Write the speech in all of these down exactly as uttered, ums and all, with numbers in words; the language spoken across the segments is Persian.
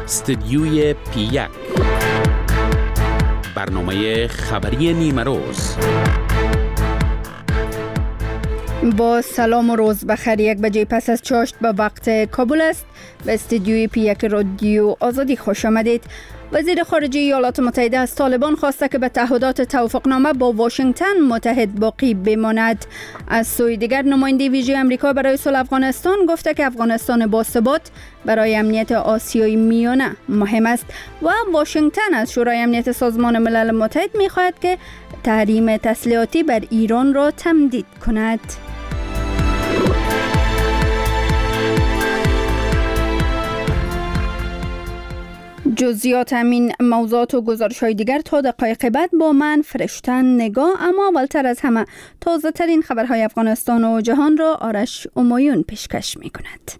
استدیوی پی یک، برنامه خبری نیمه روز. با سلام و روز بخیر. یک بجه پس از چاشت به وقت کابل است. به استدیوی پی یک رادیو آزادی خوش آمدید. وزیر خارجه ایالات متحده از طالبان خواسته که به تعهدات توافقنامه با واشنگتن متحد باقی بماند. از سوی دیگر نماینده ویژه آمریکا برای صلح افغانستان گفته که افغانستان باثبات برای امنیت آسیای میانه مهم است و واشنگتن از شورای امنیت سازمان ملل متحد می‌خواهد که تحریم تسلیحاتی بر ایران را تمدید کند. جزئیات همین موضوعات و گزارش‌های دیگر تا دقایق بعد با من فرشتن نگاه. اما اولتر از همه تازه ترین خبرهای افغانستان و جهان را آرش امایون پیشکش می کند.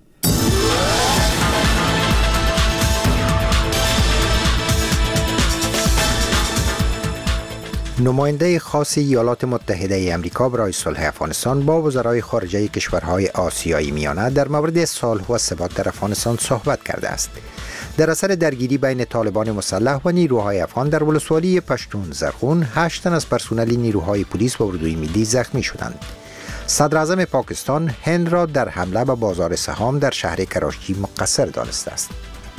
نماینده خاص ایالات متحده ای آمریکا برای صلح افغانستان با وزرای خارجه کشورهای آسیای میانه در مورد صلح و ثبات در افغانستان صحبت کرده است. در اثر درگیری بین طالبان مسلح و نیروهای افغان در ولسوالی پشتون زرغون، هشت تن از پرسنل نیروهای پلیس و اردوی ملی زخمی شدند. صدر اعظم پاکستان هند را در حمله به بازار سهام در شهر کراچی مقصر دانسته است.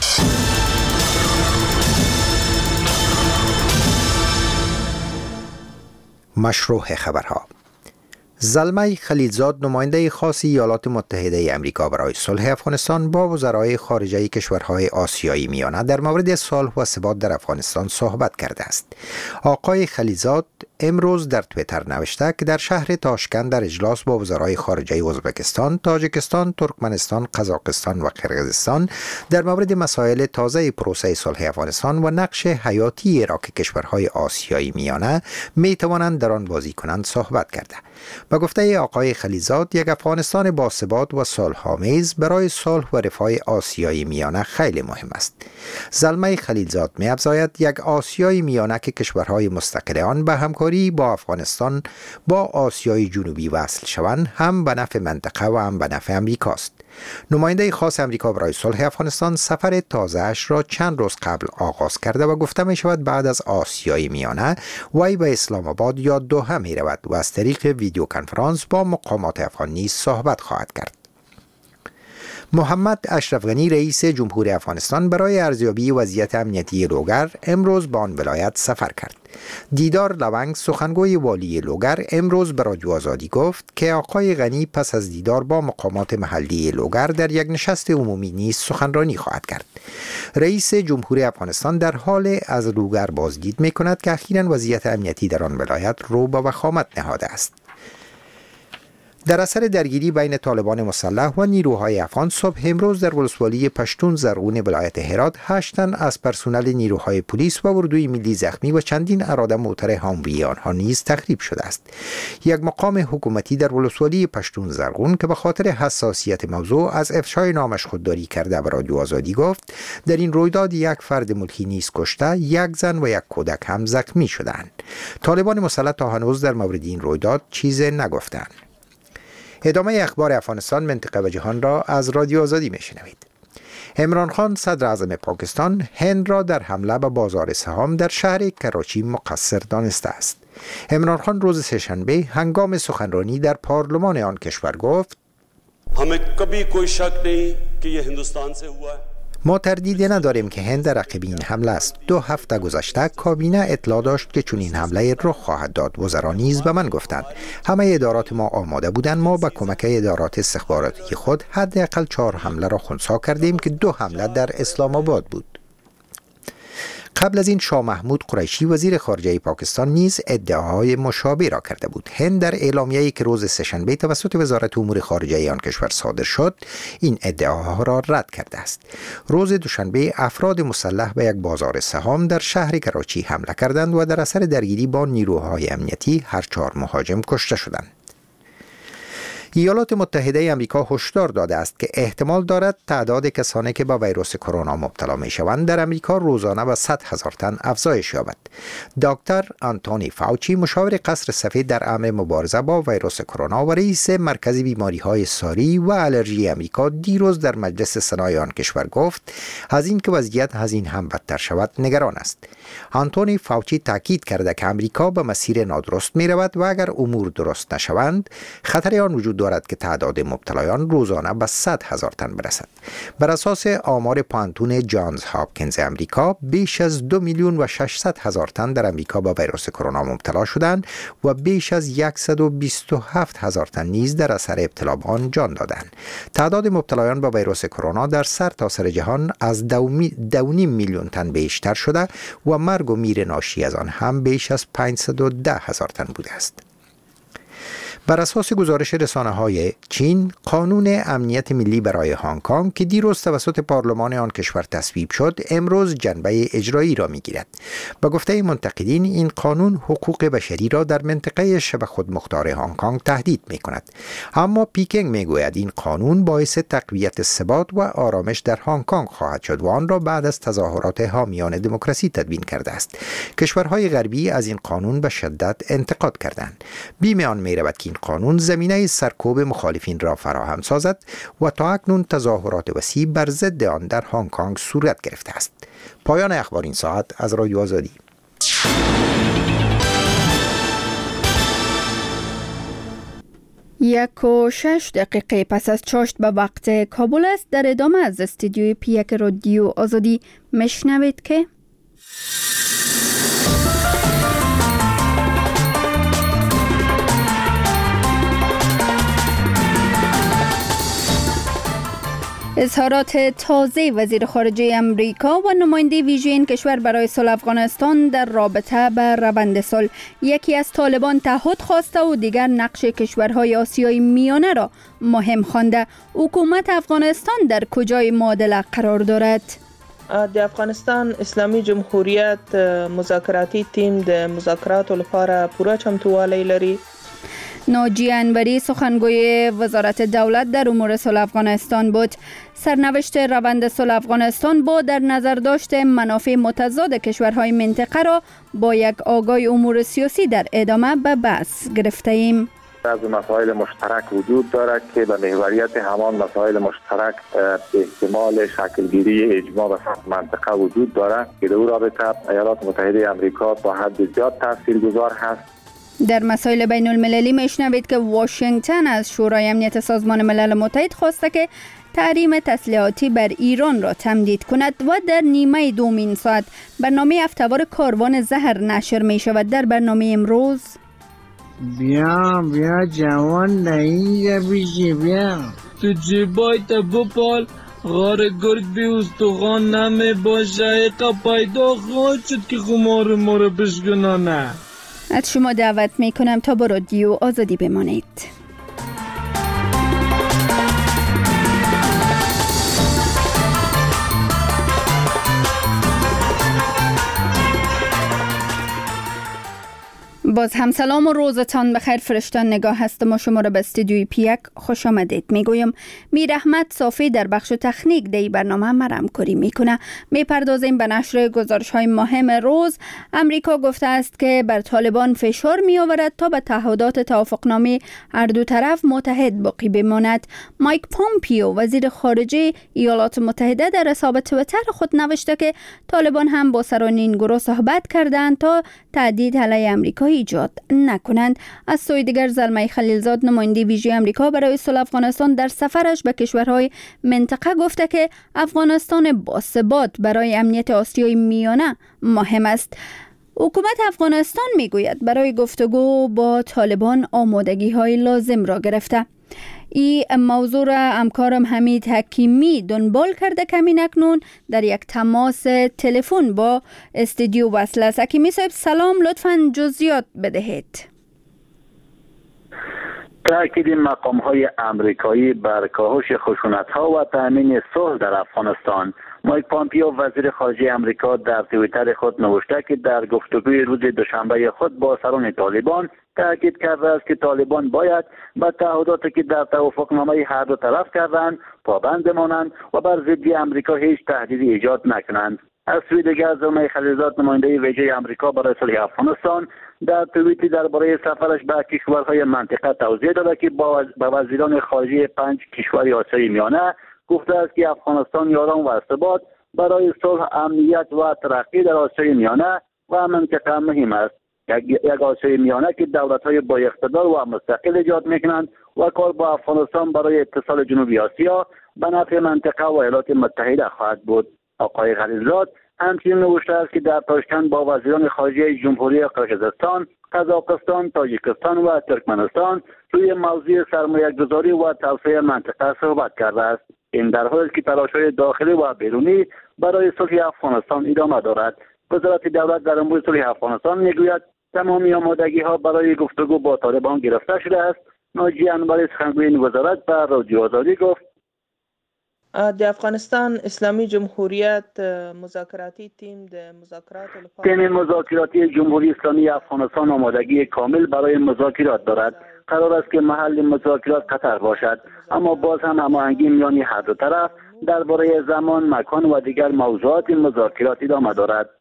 مشروع خبرها. زلمه خلیلزاد نماینده خاص ایالات متحده ای آمریکا برای صلح افغانستان با وزرای خارجه کشورهای آسیایی میانه در مورد صلح و ثبات در افغانستان صحبت کرده است. آقای خلیلزاد امروز در توییتر نوشته که در شهر تاشکند در اجلاس با وزرای خارجه ازبکستان، تاجیکستان، ترکمنستان، قزاقستان و قرقیزستان در مورد مسائل تازه پروسه صلح افغانستان و نقش حیاتی را که کشورهای آسیایی میانه می توانند در آن بازی کنند صحبت کرده. با گفته آقای خلیلزاد، یک افغانستان باثبات و صلح‌آمیز برای صلح و رفاه آسیای میانه خیلی مهم است. زلمه خلیلزاد می افزاید یک آسیای میانه که کشورهای مستقل آن به همکاری با افغانستان با آسیای جنوبی وصل شوند هم به نفع منطقه و هم به نفع امریکاست. نماینده خاص امریکا برای صلح افغانستان سفر تازه‌اش را چند روز قبل آغاز کرده و گفته می شود بعد از آسیای میانه وی به اسلام آباد یا دوحه می رود و از طریق ویدیو کنفرانس با مقامات افغان نیز صحبت خواهد کرد. محمد اشرف غنی رئیس جمهوری افغانستان برای ارزیابی وضعیت امنیتی لوگر امروز به آن ولایت سفر کرد. دیدار لونگ سخنگوی والی لوگر امروز به رادیو آزادی گفت که آقای غنی پس از دیدار با مقامات محلی لوگر در یک نشست عمومی نیز سخنرانی خواهد کرد. رئیس جمهوری افغانستان در حال از لوگر بازدید می کند که اخیراً وضعیت امنیتی در آن ولایت رو به وخامت نهاده است. در اثر درگیری بین طالبان مسلح و نیروهای افغان صبح امروز در ولسوالی پشتون زرغون ولایت هرات هشت تن از پرسنل نیروهای پلیس و اردوی ملی زخمی و چندین اراده موتر هاموی آنها نیز تخریب شده است. یک مقام حکومتی در ولسوالی پشتون زرغون که به خاطر حساسیت موضوع از افشای نامش خودداری کرده به رادیو آزادی گفت در این رویداد یک فرد ملکی نیز کشته، یک زن و یک کودک هم زخمی شدند. طالبان مسلح تا هنوز در مورد این رویداد چیزی نگفتند. ادامه اخبار افغانستان، منطقه و جهان را از رادیو آزادی میشنوید. عمران خان صدر اعظم پاکستان هند را در حمله به بازار سهام در شهر کراچی مقصر دانسته است. عمران خان روز سه‌شنبه هنگام سخنرانی در پارلمان آن کشور گفت हमें कभी कोई शक नहीं कि ये हिंदुस्तान से हुआ है. ما تردیدی نداریم که هند رقیب این حمله است. دو هفته گذشته کابینه اطلاع داشت که چون این حمله رخ خواهد داد. وزرا نیز به من گفتند همه ادارات ما آماده بودند. ما با کمک ادارات استخباراتی خود حداقل چهار حمله را خنثی کردیم که دو حمله در اسلام آباد بود. قبل از این شاه محمود قریشی وزیر خارجه پاکستان نیز ادعاهای مشابه را کرده بود. هند در اعلامیه‌ای که روز سه‌شنبه توسط وزارت امور خارجه آن کشور صادر شد این ادعاها را رد کرده است. روز دوشنبه افراد مسلح به یک بازار سهام در شهر کراچی حمله کردند و در اثر درگیری با نیروهای امنیتی هر چهار مهاجم کشته شدند. ایالات متحده آمریکا هشدار داده است که احتمال دارد تعداد کسانی که با ویروس کرونا مبتلا می شوند در آمریکا روزانه به صد هزار تن افزایش یابد. دکتر آنتونی فاوچی، مشاور قصر سفید در امر مبارزه با ویروس کرونا و رئیس مرکز بیماری‌های ساری و آلرژی آمریکا، دیروز در مجلس سنای آن کشور گفت از اینکه وضعیت از این هم بدتر شود نگران است. آنتونی فاوچی تاکید کرده که آمریکا به مسیر نادرست می رود و اگر امور درست نشوند خطر آن وجود دارد که تعداد مبتلایان روزانه به صد هزار تن برسد. بر اساس آمار پانتون جانز هاپکینز آمریکا، بیش از دو میلیون و ششصد هزار تن در آمریکا با ویروس کرونا مبتلا شدند و بیش از صد و بیست و هفت هزار تن نیز در اثر ابتلا به آن جان دادند. تعداد مبتلایان با ویروس کرونا در سرتاسر سر جهان از دو نیم میلیون تن بیشتر شده و مرگ و میر ناشی از آن هم بیش از پانصد و ده هزار تن بوده است. بر اساس گزارش رسانه‌های چین، قانون امنیت ملی برای هنگ کنگ که دیروز توسط پارلمان آن کشور تصویب شد، امروز جنبه اجرایی را می‌گیرد. با گفته منتقدین، این قانون حقوق بشری را در منطقه شبه خودمختار هنگ کنگ تهدید می‌کند. اما پیکنگ می‌گوید این قانون باعث تقویت ثبات و آرامش در هنگ کنگ خواهد شد و آن را بعد از تظاهرات حامیان دموکراسی تدوین کرده است. کشورهای غربی از این قانون به شدت انتقاد کردند. بیم آن می‌رود که این قانون زمینه سرکوب مخالفین را فراهم سازد و تا اکنون تظاهرات وسیع بر ضد آن در هنگ کنگ صورت گرفته است. پایان اخبار این ساعت از رادیو آزادی. یک و شش دقیقه پس از چاشت به وقت کابل است. در ادامه از استودیوی پی یک رادیو آزادی مشنوید که اظهارات تازه وزیر خارجه امریکا و نماینده ویژه این کشور برای صلح افغانستان در رابطه به روند صلح. یکی از طالبان تعهد خواسته و دیگر نقش کشورهای آسیای میانه را مهم خوانده. حکومت افغانستان در کجای معادله قرار دارد؟ د افغانستان اسلامي جمهوریت مذاکراتی تیم د مذاکراتو لپاره پوره چمتووالی لري. ناجی انوری سخنگوی وزارت دولت در امور صلح افغانستان بود. سرنوشت روند صلح افغانستان با در نظر داشت منافع متضاد کشورهای منطقه را با یک آگاهی امور سیاسی در ادامه به بحث گرفته ایم. از مسائل مشترک وجود دارد که به محوریت همان مسائل مشترک احتمال شکلگیری اجماع به منطقه وجود دارد که در او رابطه ایالات متحده آمریکا تا حد زیاد تاثیرگذار هست. در مسائل بین المللی میشنوید که واشنگتن از شورای امنیت سازمان ملل متحد خواسته که تحریم تسلیحاتی بر ایران را تمدید کند و در نیمه دومین ساعت برنامه هفته‌وار کاروان زهر نشر می شود. در برنامه امروز بیا بیا جوان نهی بیشی بیا تو جیبای تا بپال غار گرگ بی استخوان نمی باشه پیدا خواهد شد که خمار ما را بشکنانه. از شما دعوت می کنم تا با رادیو آزادی بمانید. باز هم سلام و روزتان بخیر. فرشتان نگاه هستم و شما را به استودیوی پی یک خوش آمدید. میگویم میر احمد صافی در بخش تکنیک دی برنامه مرم کاری میکنه. میپردازیم به نشر گزارش های مهم روز. امریکا گفته است که بر طالبان فشار می آورد تا به تعهدات توافقنامه هر دو طرف متحد باقی بماند. مایک پومپیو وزیر خارجه ایالات متحده در حساب توییتر خود نوشته که طالبان هم با سران این گروه صحبت کردند تا تهدید علیه امریکا ایجاد نکنند. از سوی دیگر زلمه خلیلزاد نماینده ویژه امریکا برای صلح افغانستان در سفرش به کشورهای منطقه گفته که افغانستان باثبات برای امنیت آسیای میانه مهم است. حکومت افغانستان میگوید برای گفتگو با طالبان آمادگی های لازم را گرفته. این موضوع را همکارم حمید حکیمی دنبال کرده کمین اکنون در یک تماس تلفن با استودیو وصل است. حکیمی صاحب سلام، لطفاً جزئیات بدهید. تأکید مقام های امریکایی بر کاهش خشونت ها و تأمین صلح در افغانستان. مایک پومپیو وزیر خارجه امریکا در توییتر خود نوشته که در گفتگوی روز دوشنبه خود با سران طالبان تاکید کرده است که طالبان باید به تعهداتی که در توافقنامه هر دو طرف کردند پابند مانند و بر ضد آمریکا هیچ تهدیدی ایجاد نکنند. از سوی دیگر زلمه خلیلزاد نماینده ویژه آمریکا برای صلح افغانستان در توییتی درباره سفرش به کشورهای منطقه توضیح داده که با وزیران خارجه پنج کشور آسیای میانه گفته است که افغانستان یاران و ارتباط برای صلح، امنیت و ترقی در آسیای میانه و منطقه مهم است. یک آسیای میانه که دولت‌های با اقتدار و مستقل ایجاد می‌کنند و کار با افغانستان برای اتصال جنوبی آسیا به نفع منطقه و ایالات متحده خواهد بود. آقای خلیلزاد همچنین نوشته است که در تاشکند با وزیران خارجه جمهوری قرقیزستان، قزاقستان، تاجیکستان و ترکمنستان روی موضوع سرمایه‌گذاری و توسعه منطقه صحبت کرده است. این در حالی است که تلاش‌های داخلی و بیرونی برای صلح افغانستان ادامه دارد. وزارت دولت در امور صلح افغانستان میگوید تمامی آمادگی‌ها برای گفتگو با طالبان گرفته شده است. ناجی انوری سخنگوی این وزارت به رادیو آزادی گفت د افغانستان اسلامی جمهوریت مذاکراتی تیم د مذاکرات تیم مذاکراتی جمهوری اسلامی افغانستان آمادگی کامل برای مذاکرات دارد. قرار است که محل مذاکرات قطر باشد، اما باز هم هماهنگی میان هر دو طرف درباره زمان، مکان و دیگر موضوعات مذاکرات ادامه دارد.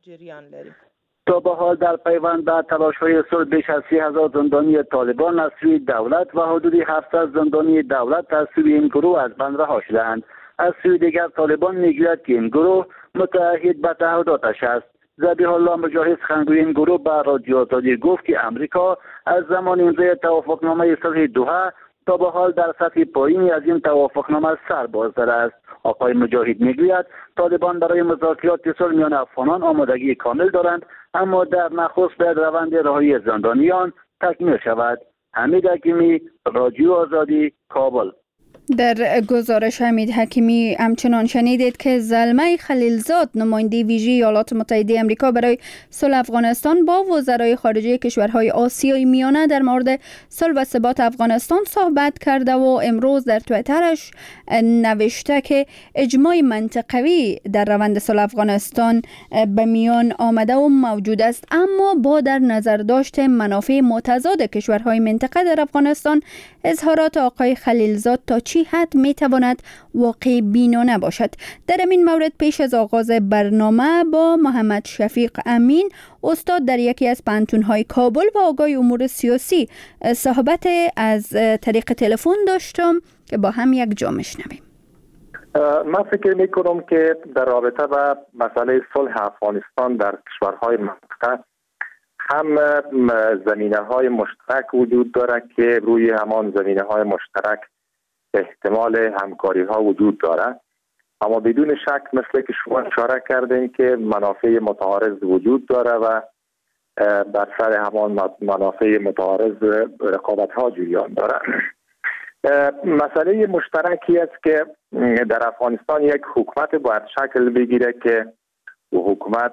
تا به حال در پیوند به تلاش‌های صلح بیش از سی هزار زندانی طالبان از سوی دولت و حدود هفتصد زندانی دولت از سوی این گروه از بند رها شدند. از سوی دیگر طالبان میگوید که این گروه متعهد به تعهداتش است. ذبیح الله مجاهد سخنگوی این گروه به رادیو آزادی گفت که امریکا از زمان امضای توافقنامه صلح دوحه تا به حال در سطح پایینی از این توافقنامه سر باز زده است. آقای مجاهد میگوید طالبان برای مذاکرات صلح میان افغانان آمادگی کامل دارند، اما در نخست باید روند رهایی زندانیان تکمیل شود. حمید حکیمی، رادیو آزادی، کابل. در گزارش حمید حکیمی همچنان شنیدید که زلمه خلیلزاد نماینده ویژه ایالات متحده آمریکا برای صلح افغانستان با وزرای خارجه کشورهای آسیای میانه در مورد صلح و ثبات افغانستان صحبت کرده و امروز در توییترش نوشته که اجماع منطقوی در روند صلح افغانستان به میان آمده و موجود است، اما با در نظر داشت منافع متضاد کشورهای منطقه در افغانستان اظهارات آقای خلیلزاد تا چی حد می تواند واقع بینانه باشد. در این مورد پیش از آغاز برنامه با محمد شفیق امین استاد در یکی از پانتون‌های کابل و آگاه امور سیاسی صحبت از طریق تلفن داشتم که با هم یک جا میشنویم. من فکر می کنم که در رابطه با مسئله صلح افغانستان در کشورهای منطقه هم زمینه های مشترک وجود دارد که روی همان زمینه های مشترک احتمال همکاری ها وجود دارد، اما بدون شک مثل که شما اشاره کردین که منافع متعارض وجود داره و بر سر همان منافع متعارض رقابت ها جریان داره. مسئله مشترکی است که در افغانستان یک حکومت باید شکل بگیره که حکومت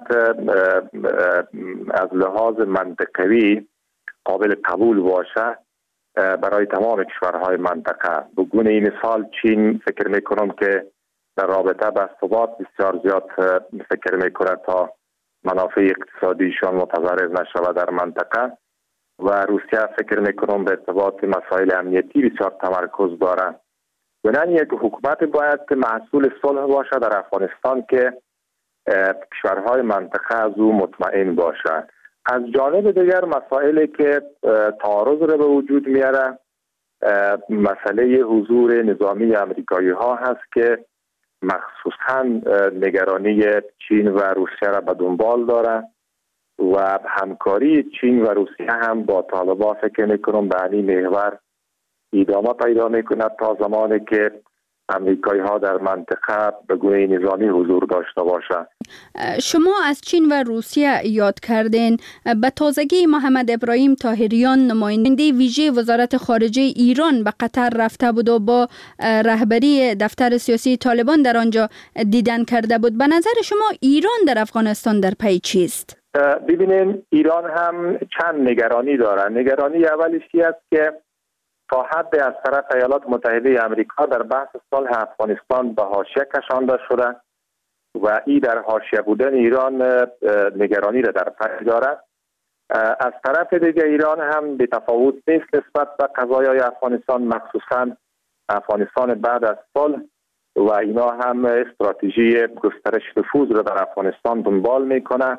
از لحاظ منطقوی قابل قبول باشه برای تمام کشورهای منطقه. به گونه این مثال چین فکر میکنم که در رابطه با ثبات بسیار زیاد فکر میکنه تا منافع اقتصادیشان متضرر نشود در منطقه، و روسیه فکر میکنم به ارتباط مسائل امنیتی بسیار تمرکز داره. بنابراین یک حکومت باید محصول صلح باشه در افغانستان که کشورهای منطقه از او مطمئن باشه. از جانب دیگر مسائلی که تعارض را به وجود میاره مسئله حضور نظامی امریکایی ها هست که مخصوصا نگرانی چین و روسیه را به دنبال داره و همکاری چین و روسیه هم با طالبان فکر میکنم به این محور ادامه پیدا میکند تا زمانی که امریکایی ها در منطقه به گونه نظامی حضور داشته باشند. شما از چین و روسیه یاد کردین. به تازگی محمد ابراهیم طاهریان نماینده ویژه وزارت خارجه ایران به قطر رفته بود و با رهبری دفتر سیاسی طالبان در آنجا دیدن کرده بود. به نظر شما ایران در افغانستان در پی چیست؟ ببینین ایران هم چند نگرانی داره. نگرانی اولیش است که تا حد از طرف ایالات متحده آمریکا در بحث صلح افغانستان به حاشیه کشانده شده و این در حاشیه بودن ایران نگرانی را در پی دارد. از طرف دیگه ایران هم به تفاوت نیست نسبت به قضایای افغانستان، مخصوصا افغانستان بعد از صلح و اینا هم استراتژی گسترش نفوذ رو در افغانستان دنبال میکنه،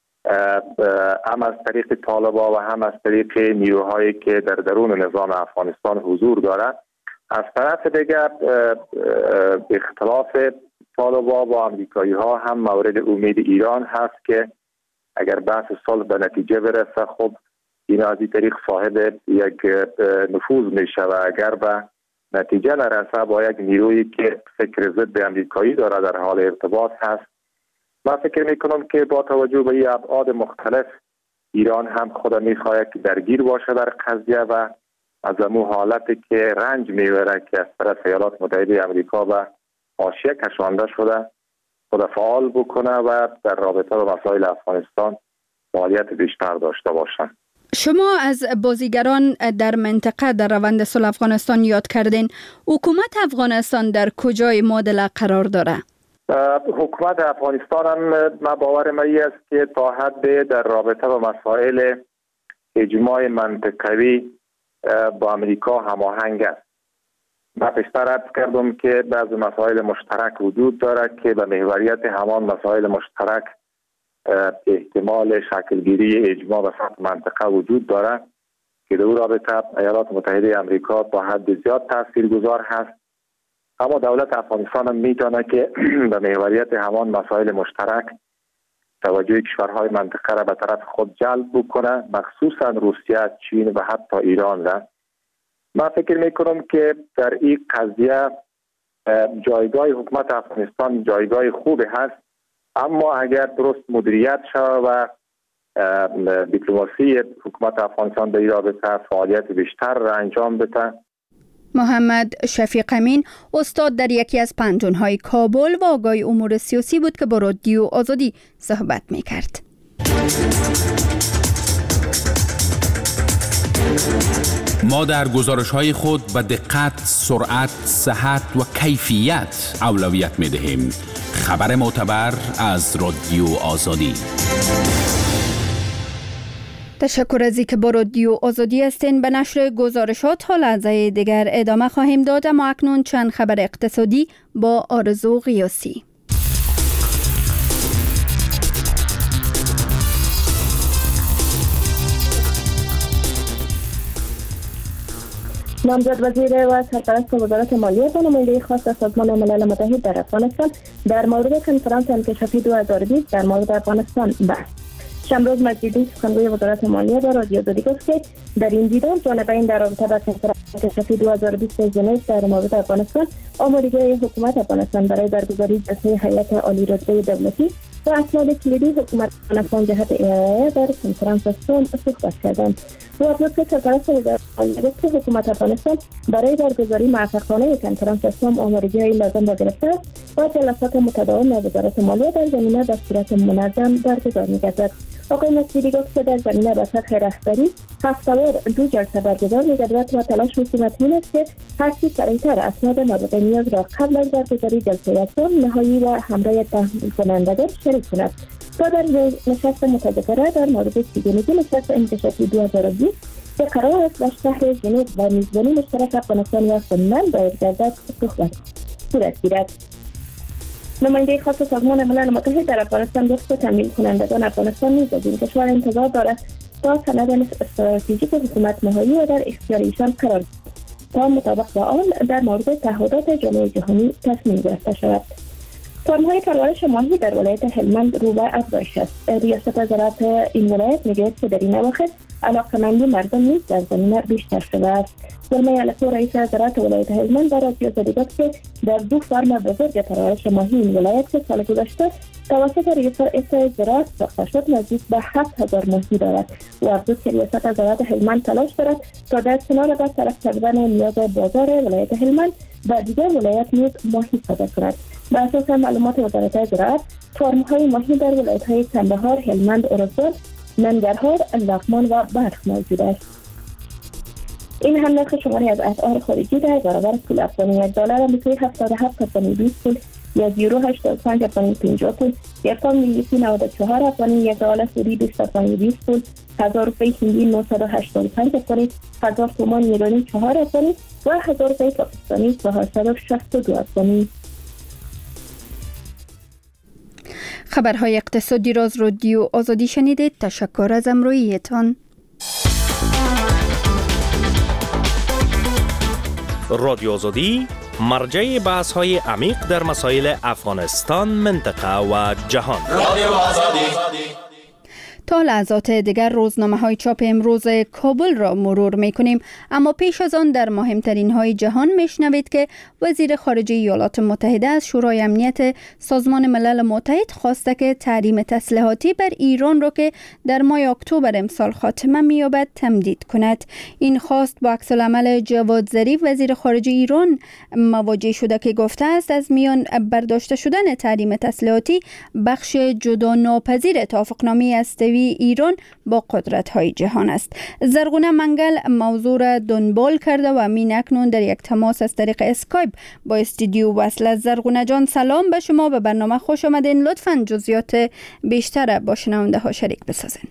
هم از طریق طالبان و هم از طریق نیروهایی که در درون نظام افغانستان حضور داره. از طرف دیگر اختلاف طالبان با امریکایی ها هم مورد امید ایران هست که اگر بحث صلح به نتیجه برسه، خب این از این طریق صاحب یک نفوذ میشه و اگر به نتیجه نرسه با یک نیرویی که فکر ضد امریکایی داره در حال ارتباط هست. من فکر میکنم که با توجه به این ابعاد مختلف ایران هم خود میخواهد که درگیر باشه در قضیه و از امو حالتی که رنج میبره که از طرف ایالات متحده امریکا و حاشیه کشانده شده خود فعال بکنه و در رابطه با مسائل افغانستان فعالیت بیشتر داشته باشن. شما از بازیگران در منطقه در روند صلح افغانستان یاد کردین. حکومت افغانستان در کجای معادله قرار داره؟ حکومت افغانستان هم ما باور ما است که تا حد در رابطه با مسائل اجماع منطقوی با امریکا هماهنگ است. من پیشتر عرض کردم که بعضی مسائل مشترک وجود داره که به محوریت همان مسائل مشترک احتمال شکلگیری اجماع به سطح منطقه وجود داره که در رابطه ایالات متحده امریکا تا حد زیاد تاثیرگذار هست. اما دولت افغانستان هم میتونه که به محوریت همان مسائل مشترک توجه کشورهای منطقه را به طرف خود جلب بکنه، مخصوصا روسیه، چین و حتی ایران را. من فکر میکنم که در این قضیه جایگاه حکومت افغانستان جایگاه خوبی هست، اما اگر درست مدیریت شود و دیپلماسی حکومت افغانستان به این رابطه فعالیت بیشتر را انجام بده. محمد شفیق امین استاد در یکی از پنجونهای کابل و آگاه امور سیاسی بود که با رادیو آزادی صحبت میکرد. ما در گزارش‌های خود به دقت، سرعت، صحت و کیفیت اولویت می‌دهیم. خبر معتبر از رادیو آزادی. تشکر از اینکه با رادیو آزادی هستین. به نشر گزارشات تا لحظه دیگر ادامه خواهیم داد، اما اکنون چند خبر اقتصادی با آرزو قیاسی. نامزد وزیر و سرپرست وزارت مالیه و نماینده خاص سازمان ملل متحد در افغانستان در مورد کنفرانس انکشافی دو هزار و بیست در مورد افغانستان بحث. شمروز مجیدی سخنگوی وزارت مالیه در رادیو آزادی گفت که در این دیدار جانبین در رابطه با کنفرانس انکشافی دو هزار و بیست ژنو در مورد افغانستان، آمادگی حکومت افغانستان برای برگزاری جلسه هیئت عالی رتبه دولتی و اسناد کلیدی حکومت افغانستان جهت ارائه در کنفرانس صلح صحبت کردند. او افزود که سرپرست وزارت مالیه گفت که حکومت افغانستان برای برگزاری موفقانه کنفرانس صلح آمادگی‌های لازم را گرفته است و جلسات متداوم وزارت مالیه در زمینه به صورت منظم برگزار می‌گردد. آقای نصیری گفت که در زمینه به سطح رهبری هفته‌وار دو جلسه برگزار می‌گردد و تلاش حکومت این است که هرچه سریعتر اسناد مورد نیاز را قبل از برگزاری جلسه صلح نهایی و همراه تحلیل کنندگان شریک کند. تا در نشست متذکره در مورد سیزدهمین نشست انکشافی دو هزار و بیست که قرار است در شهر ژنو و میزبانی مشترک افغانستان و فنلند باید گردد صحبت صورت گیرد. نماینده خاص سازمان ملل متحد در افغانستان گفت که تامین کنندگان افغانستان نیز از این کشور انتظار دارد تا سند استراتژیک حکومت نهایی و در اختیار ایشان قرار دهد تا مطابق با آن در مورد تعهدات جامعه جهانی تصمیم گرفته شود. فرم‌های پرورش ماهی در ولایت هلمند رو به افزایش است. ریاست زراعت این ولایت میگوید که در این اواخر علاقه‌مندی مردم نیز در زمینه بیشتر شده است. زلمه علکو رئیس زراعت ولایت هلمند در رادیو آزادی گفت که در دو فرم بزرگ پرورش ماهی این ولایت که سال گذشته توسط ریاست زراعت ساخته شد نزدیک به هفت هزار ماهی دارد. و افزود که ریاست زراعت هلمند تلاش دارد تا در کنار برطرف کردن نیاز بازار ولایت هلمند و دیگر ولایت نیز ماهی صادر کند. بر اساس معلومات وزارت زراعت، فرم‌های ماهی در ولایت‌های کندهار، هلمند، ارزگان، ننگرهار، لغمان و بلخ موجود است. این هم نرخ شماری از اسعار خارجی در برابر پول افغانی. یک دلار آمریکایی هفتاد و هفت تا بیست پول یک یورو هشتاد و پنج افغانی پنجاه پول، یک پوند انگلیسی نود و چهار افغانی، یک دلار سعودی بیست افغانی بیست پول، هزار روپیه هندی نهصد و هشتاد و پنج افغانی، هزار تومان ایرانی چهار افغانی و هزار روپیه پاکستانی چهارصد و شصت و دو افغانی. خبرهای اقتصادی را از رادیو آزادی شنیدید. تشکر از همراهیتان. رادیو آزادی مرجع بحث های عمیق در مسائل افغانستان، منطقه و جهان. رادیو آزادی. تا لحظات دیگر روزنامه های چاپ امروز کابل را مرور می کنیم، اما پیش از آن در مهمترین های جهان می شنوید که وزیر خارجه ایالات متحده از شورای امنیت سازمان ملل متحد خواسته که تحریم تسلیحاتی بر ایران را که در ماه اکتبر امسال خاتمه می یابد تمدید کند. این خواست با عکس العمل جواد ظریف وزیر خارجه ایران مواجه شده که گفته است از میان برداشته شدن تحریم تسلیحاتی بخش جدا ناپذیر توافقنامه استوی ایران با قدرت‌های جهان است. زرغونه منگل موضوع را دنبال کرده و امین اکنون در یک تماس از طریق اسکایپ با استودیو وصل است. زرغونه جان سلام به شما، به برنامه خوش آمدین. لطفاً جزئیات بیشتر با شنونده ها شریک بسازین.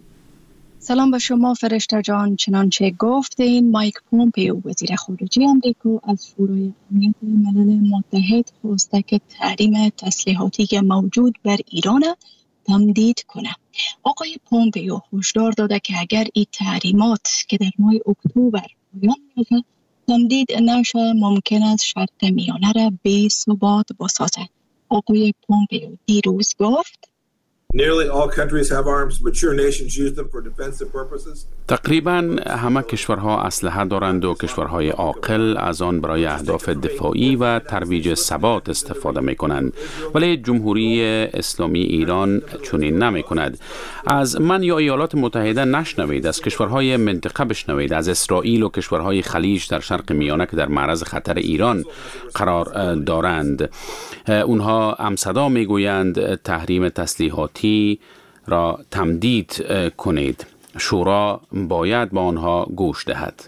سلام به شما فرشته جان. چنانچه گفتین مایک پومپیو وزیر خارجه آمریکا از شورای امنیت ملل متحد خواسته که تحریم تسلیحاتی که موجود بر ایران تمدید کنه. آقای پومپیو هشدار داده که اگر این تحریمات که در ماه اکتبر پایان می‌یابد تمدید نشه، ممکن است شرق میانه را بی ثبات بسازه. آقای پومپیو دیروز گفت Nearly all countries have arms. Mature nations use them for defensive purposes. تقریبا همه کشورها اسلحه دارند و کشورهای عاقل از آن برای اهداف دفاعی و ترویج ثبات استفاده می کنند، ولی جمهوری اسلامی ایران چنین نمی کند. از من یا ایالات متحده نشنوید، از کشورهای منطقه بشنوید، از اسرائیل و کشورهای خلیج در شرق میانه که در معرض خطر ایران قرار دارند. اونها همصدا می گویند تحریم تسلیحاتی را تمدید کنید. شورا باید با آنها گوش دهد.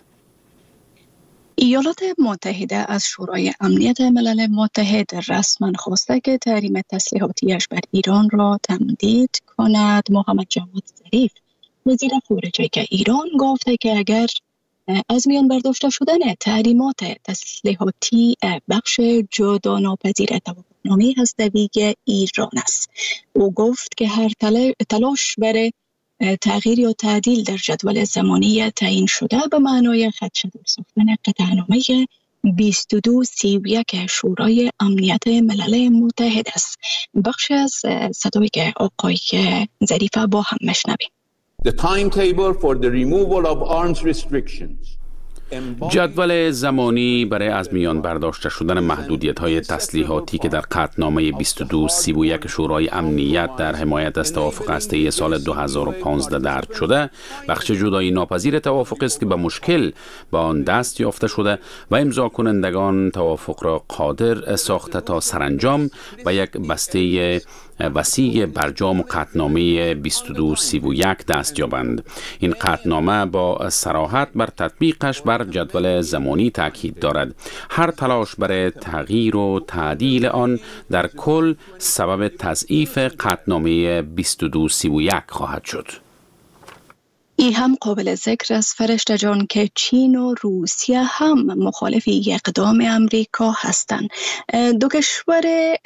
ایالات متحده از شورای امنیت ملل متحد رسما خواسته که تحریم تسلیحاتیش بر ایران را تمدید کند. محمد جواد ظریف وزیر خارجه که ایران گفته که اگر از میان برداشته شدن تحریمات تسلیحاتی بخش جدا ناپذیر توافقنامه هسته‌ای ایران است. او گفت که هر تلاش برای تغییر یا تعدیل در جدول زمانی تعیین شده به معنای خدشه ساختن قطعنامه بیست و دو سی و یک شورای امنیت ملل متحد است. بخش از صدایی که آقای ظریف با هم مشنویم. The timetable for the removal of arms restrictions. جدول زمانی برای از میان برداشته شدن محدودیت‌های تسلیحاتی که در قطعنامه بیست و دو سی و یک شورای امنیت در حمایت از توافق هسته‌ای سال دو هزار و پانزده درج شده، بخش جدایی ناپذیر توافق است که به مشکل با آن دست یافته شده و امضا کنندگان توافق را قادر ساخته تا سرانجام به یک بسته وسیع برجام و قطعنامه بیست و دو سی و یک دست یابند. این قطعنامه با صراحت بر تطبیقش بر جدول زمانی تاکید دارد. هر تلاش برای تغییر و تعدیل آن در کل سبب تضعیف قطعنامه بیست و دو سی و یک خواهد شد. این هم قابل ذکر است فرشته جان که چین و روسیه هم مخالف اقدام امریکا هستند. دو کشور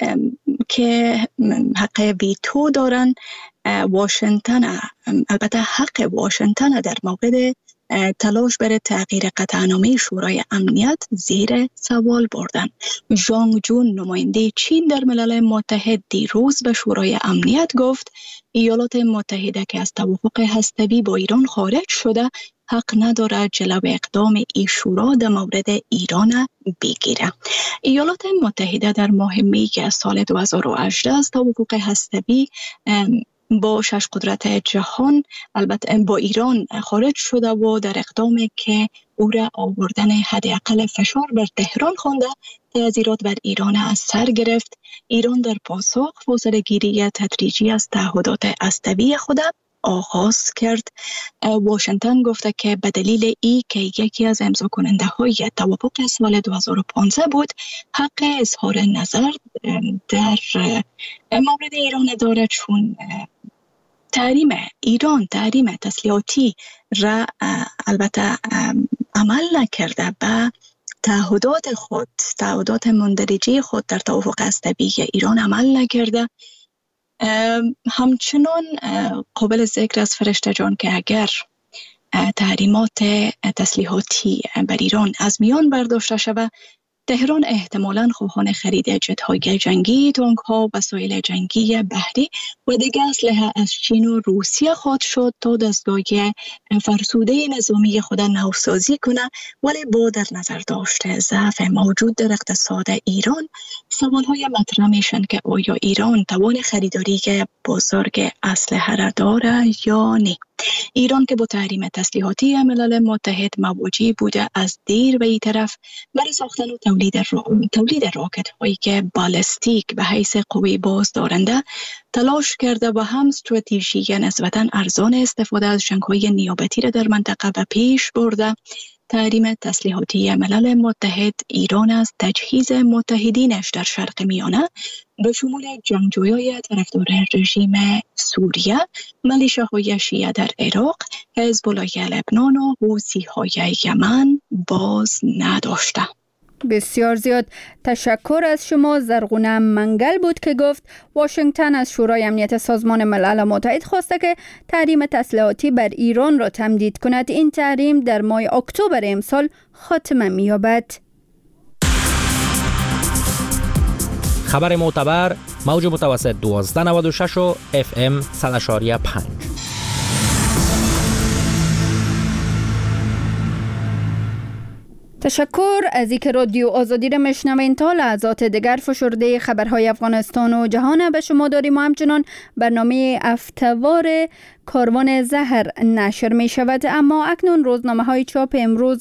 که حق ویتو دارن، واشنگتن، البته حق واشنگتن در مورد تلاش برای تغییر قطعنامه شورای امنیت زیر سوال بردن. ژانگ جون نماینده چین در ملل متحد دیروز به شورای امنیت گفت ایالات متحده که از توافق هسته‌ای با ایران خارج شده حق نداره جلو اقدام این شورا در مورد ایران بگیره. ایالات متحده در ماه می که سال دو هزار و هجده از توافق هسته‌ای با شش قدرت جهان البته با ایران خارج شده و در اقدامی که او را آوردن حداقل فشار بر تهران خوانده تأثیرات بر ایران از سر گرفت. ایران در پاسخ فاصله گیری تدریجی از تعهدات هسته‌ای خود آغاز کرد. واشنگتن گفته که به دلیل ای که یکی از امضا کننده های توافق سال دو هزار و پانزده بود، حق اظهار نظر در مورد ایران داره، چون تحریم ایران، تحریم تسلیحاتی را البته عمل نکرده، به تعهدات خود، تعهدات مندرجه خود در توافق هسته‌ای ایران عمل نکرده. همچنان قابل ذکر از فرشته جان که اگر تحریمات تسلیحاتی بر ایران از میان برداشته شود، تهران احتمالاً خواهان خرید جت‌های جنگی، تانک‌ها، وسایل جنگی بحری و دیگر اسلحه از چین و روسیه خواهد شد تا دستگاه فرسوده نظامی خود نوسازی کنه. ولی با در نظر داشته ضعف موجود در اقتصاد ایران، سوال‌های مطرح میشن که آیا ایران توان خریداری بزرگ اسلحه را داره یا نه. ایران که با تحریم تسلیحاتی ملل متحد مواجه بوده از دیر به این طرف برای ساختن و تولید را... تولید راکت هایی که بالستیک به حیث قوی باز دارنده تلاش کرده و هم استراتژی نسبتاً ارزان استفاده از جنگ‌های نیابتی را در منطقه به پیش برده. تحریم تسلیحاتی ملل متحد ایران از تجهیز متحدینش در شرق میانه به شمول جنگجویان طرفدار رژیم سوریه، ملیشه‌های شیعه در عراق، حزب الله لبنان و حوثی‌های یمن باز نداشته. بسیار زیاد تشکر از شما. زرغونه منگل بود که گفت واشنگتن از شورای امنیت سازمان ملل متحد خواسته که تحریم تسلیحاتی بر ایران را تمدید کند. این تحریم در ماه اکتبر امسال خاتمه می‌یابد. خبر معتبر، موج متوسط دوازده نود و شش و اف ام صد و شش و پنج. تشکر از اینکه رادیو آزادی را میشنوین. تا لحظات دیگر فشرده خبرهای افغانستان و جهان به شما داریم و همچنان برنامه هفته‌وار کاروان زهر نشر می شود. اما اکنون روزنامه های چاپ امروز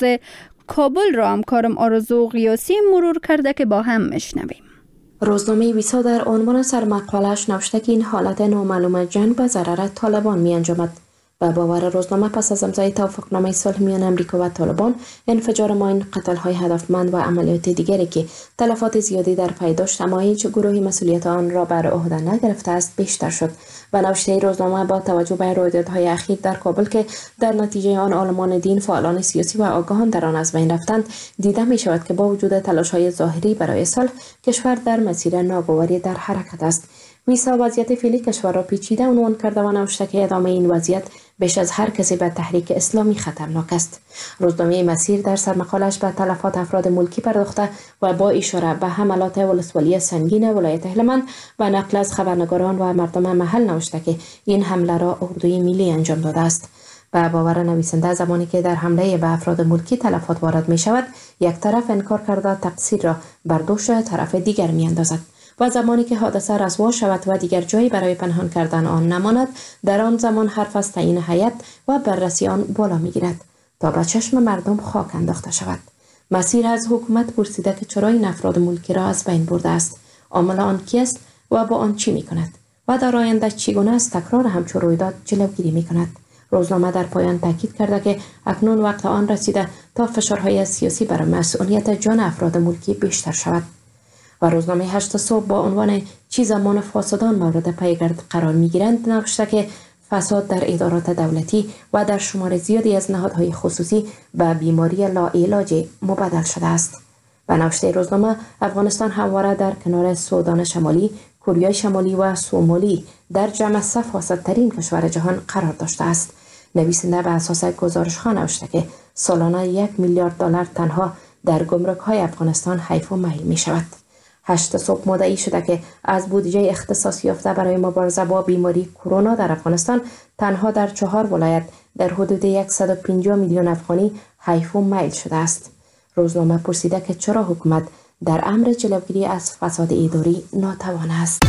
کابل را همکارم آرزو قیاسی مرور کرده که با هم میشنویم. روزنامه ویسا در عنوان سرمقاله‌اش نوشته که این حالت نامعلوم جنگ به ضرر طالبان می انجامد. و باور روزنامه پس از امضای توافقنامه صلح میان امریکا و طالبان، انفجار ماین، قتل‌های هدفمند و عملیات دیگری که تلفات زیادی در پی داشت اما هیچ گروهی مسئولیت آن را بر عهده نگرفته است بیشتر شد. و نوشته روزنامه با توجه به رویدادهای اخیر در کابل که در نتیجه آن عالمان دین، فعالان سیاسی و آگاهان در آن از بین رفتند، دیده می شود که با وجود تلاش‌های ظاهری برای صلح، کشور در مسیر ناگواری در حرکت است. ویسا وضعیت فعلی کشور را پیچیده عنوان کرده و نوشته که ادامه این وضعیت بیش از هر کسی به تحریک اسلامی خطرناک است. روزنامه مسیر در سرمقاله‌اش به تلفات افراد ملکی پرداخته و با اشاره به حملات ولسوالی سنگین ولایت هلمند و نقل از خبرنگاران و مردم محل نوشته که این حمله را اردوی ملی انجام داده است. و باور نویسنده زمانی که در حمله به افراد ملکی تلفات وارد می شود، یک طرف انکار کرده تقصیر را بر دوش طرف دیگر می اندازد. و زمانی که حادثه رسوا شود و دیگر جایی برای پنهان کردن آن نماند، در آن زمان حرف از تعیین هیئت و بررسی آن بالا می گیرد تا به چشم مردم خاک انداخته شود. مسیر از حکومت پرسیده که چرا این افراد ملکی را از بین برده است، عامل آن کیست و با آن چی می کند و در آینده چگونه از تکرار همچون رویداد جلوگیری می کند. روزنامه در پایان تاکید کرده که اکنون وقت آن رسیده تا فشارهای سیاسی بر مسئولیت جان افراد ملکی بیشتر شود. و روزنامه هشت صبح با عنوان چی زمان فاسدان مورد پیگرد قرار می گیرند نوشته که فساد در ادارات دولتی و در شمار زیادی از نهادهای خصوصی به بیماری لاعلاج مبدل شده است. و نوشته روزنامه افغانستان همواره در کنار سودان شمالی، کره شمالی و سومالی در جمع سه فاسدترین کشور جهان قرار داشته است. نویسنده به اساس گزارش ها نوشته که سالانه یک میلیارد دلار تنها در گمرک های افغانستان حیف و میل می شود. هشت صبح مدعی شده که از بودجه اختصاص یافته برای مبارزه با بیماری کرونا در افغانستان تنها در چهار ولایت در حدود صد و پنجاه میلیون افغانی حیف و میل شده است. روزنامه پرسیده که چرا حکومت در امر جلوگیری از فساد اداری ناتوان است.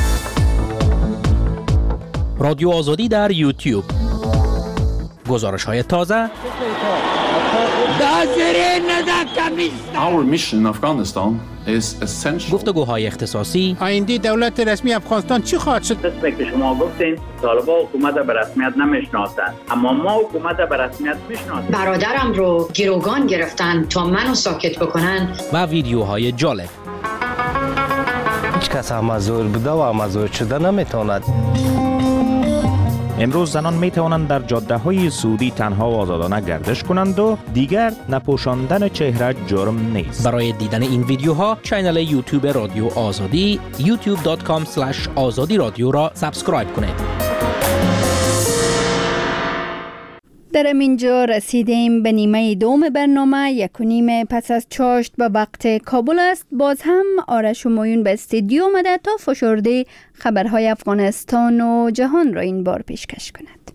رادیو آزادی در یوتیوب، گزارش های تازه، Our mission in Afghanistan is essential. گفتگوهای اختصاصی. آینده دولت رسمی افغانستان چی خواهد شد؟ قسمی که شما گفتین طالبان حکومت به رسمیت نمیشناسند، اما ما حکومت به رسمیت میشناسیم. برادرم رو گروگان گرفتن تا منو ساکت بکنن. و ویدیوهای جالب. هیچ کس امازور بوده و امازور شده نمیتواند. امروز زنان می توانند در جاده های سعودی تنها و آزادانه گردش کنند و دیگر نپوشاندن چهره جرم نیست. برای دیدن این ویدیوها کانال یوتیوب رادیو آزادی یوتیوب دات کام اسلش آزادی رادیو را سابسکرایب کنید. در همینجا رسیدیم به نیمه دوم برنامه. یک و نیم پس از چاشت به وقت کابل است. باز هم آرش همایون به استودیو آمده تا فشرده خبرهای افغانستان و جهان را این بار پیشکش کند.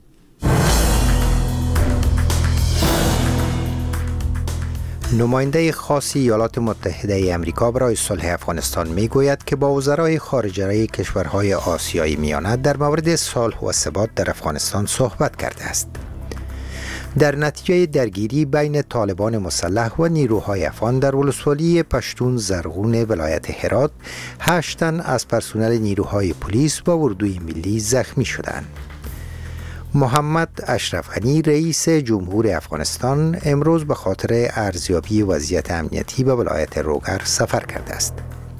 نماینده خاص ایالات متحده ای آمریکا برای صلح افغانستان می گوید که با وزرای خارجه کشورهای آسیای میانه در مورد صلح و ثبات در افغانستان صحبت کرده است. در نتیجه درگیری بین طالبان مسلح و نیروهای افغان در ولسوالی پشتون زرغون ولایت هرات، هشت تن از پرسنل نیروهای پلیس و اردوی ملی زخمی شدند. محمد اشرف غنی رئیس جمهور افغانستان امروز به خاطر ارزیابی وضعیت امنیتی به ولایت روگر سفر کرده است.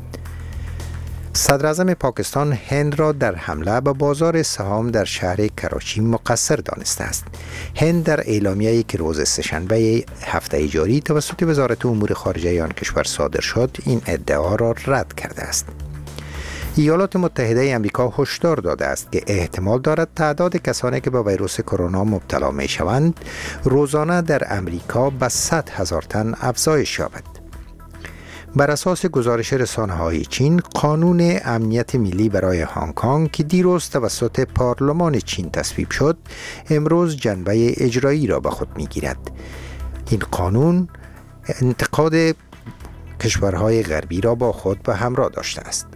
صدر اعظم پاکستان هند را در حمله به بازار سهام در شهر کراچی مقصر دانسته است. هند در اعلامیه‌ای که روز سه‌شنبه هفته جاری توسط وزارت امور خارجه آن کشور صادر شد، این ادعا را رد کرده است. ایالات متحده آمریکا هشدار داده است که احتمال دارد تعداد کسانی که به ویروس کرونا مبتلا می شوند روزانه در امریکا به صد هزار تن افزایش یابد. بر اساس گزارش رسانه‌های چین، قانون امنیت ملی برای هنگ کنگ که دیروز توسط پارلمان چین تصویب شد، امروز جنبه اجرایی را به خود می‌گیرد. این قانون انتقاد کشورهای غربی را با خود به همراه داشته است.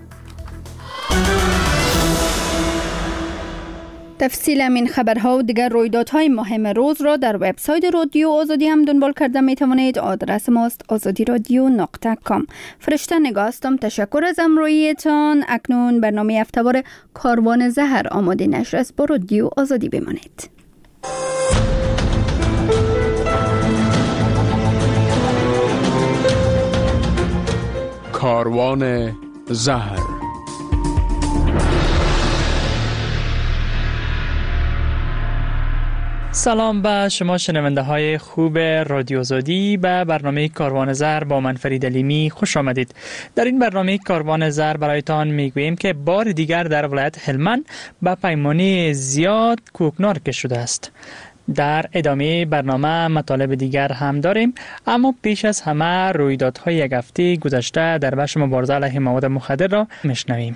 تفصیل این خبرها و دیگر رویدادهای مهم روز را در وبسایت رادیو آزادی هم دنبال کرده می توانید. آدرس ماست آزادی رادیو نقطه کام. فرشته نگاه هستم. تشکر از همراهیتان. اکنون برنامه هفته‌وار کاروان زهر آماده نشر است. با رادیو آزادی بمانید. کاروان زهر. سلام به شما شنونده های خوب رادیو آزادی. به برنامه کاروان زهر با من فرید علیمی خوش آمدید. در این برنامه کاروان زهر برایتان میگوییم که بار دیگر در ولایت هلمند به پیمانه زیاد کوکنار کشیده شده است. در ادامه برنامه مطالب دیگر هم داریم، اما پیش از همه رویدادهای یک هفته گذشته در بخش مبارزه علیه مواد مخدر را میشنویم.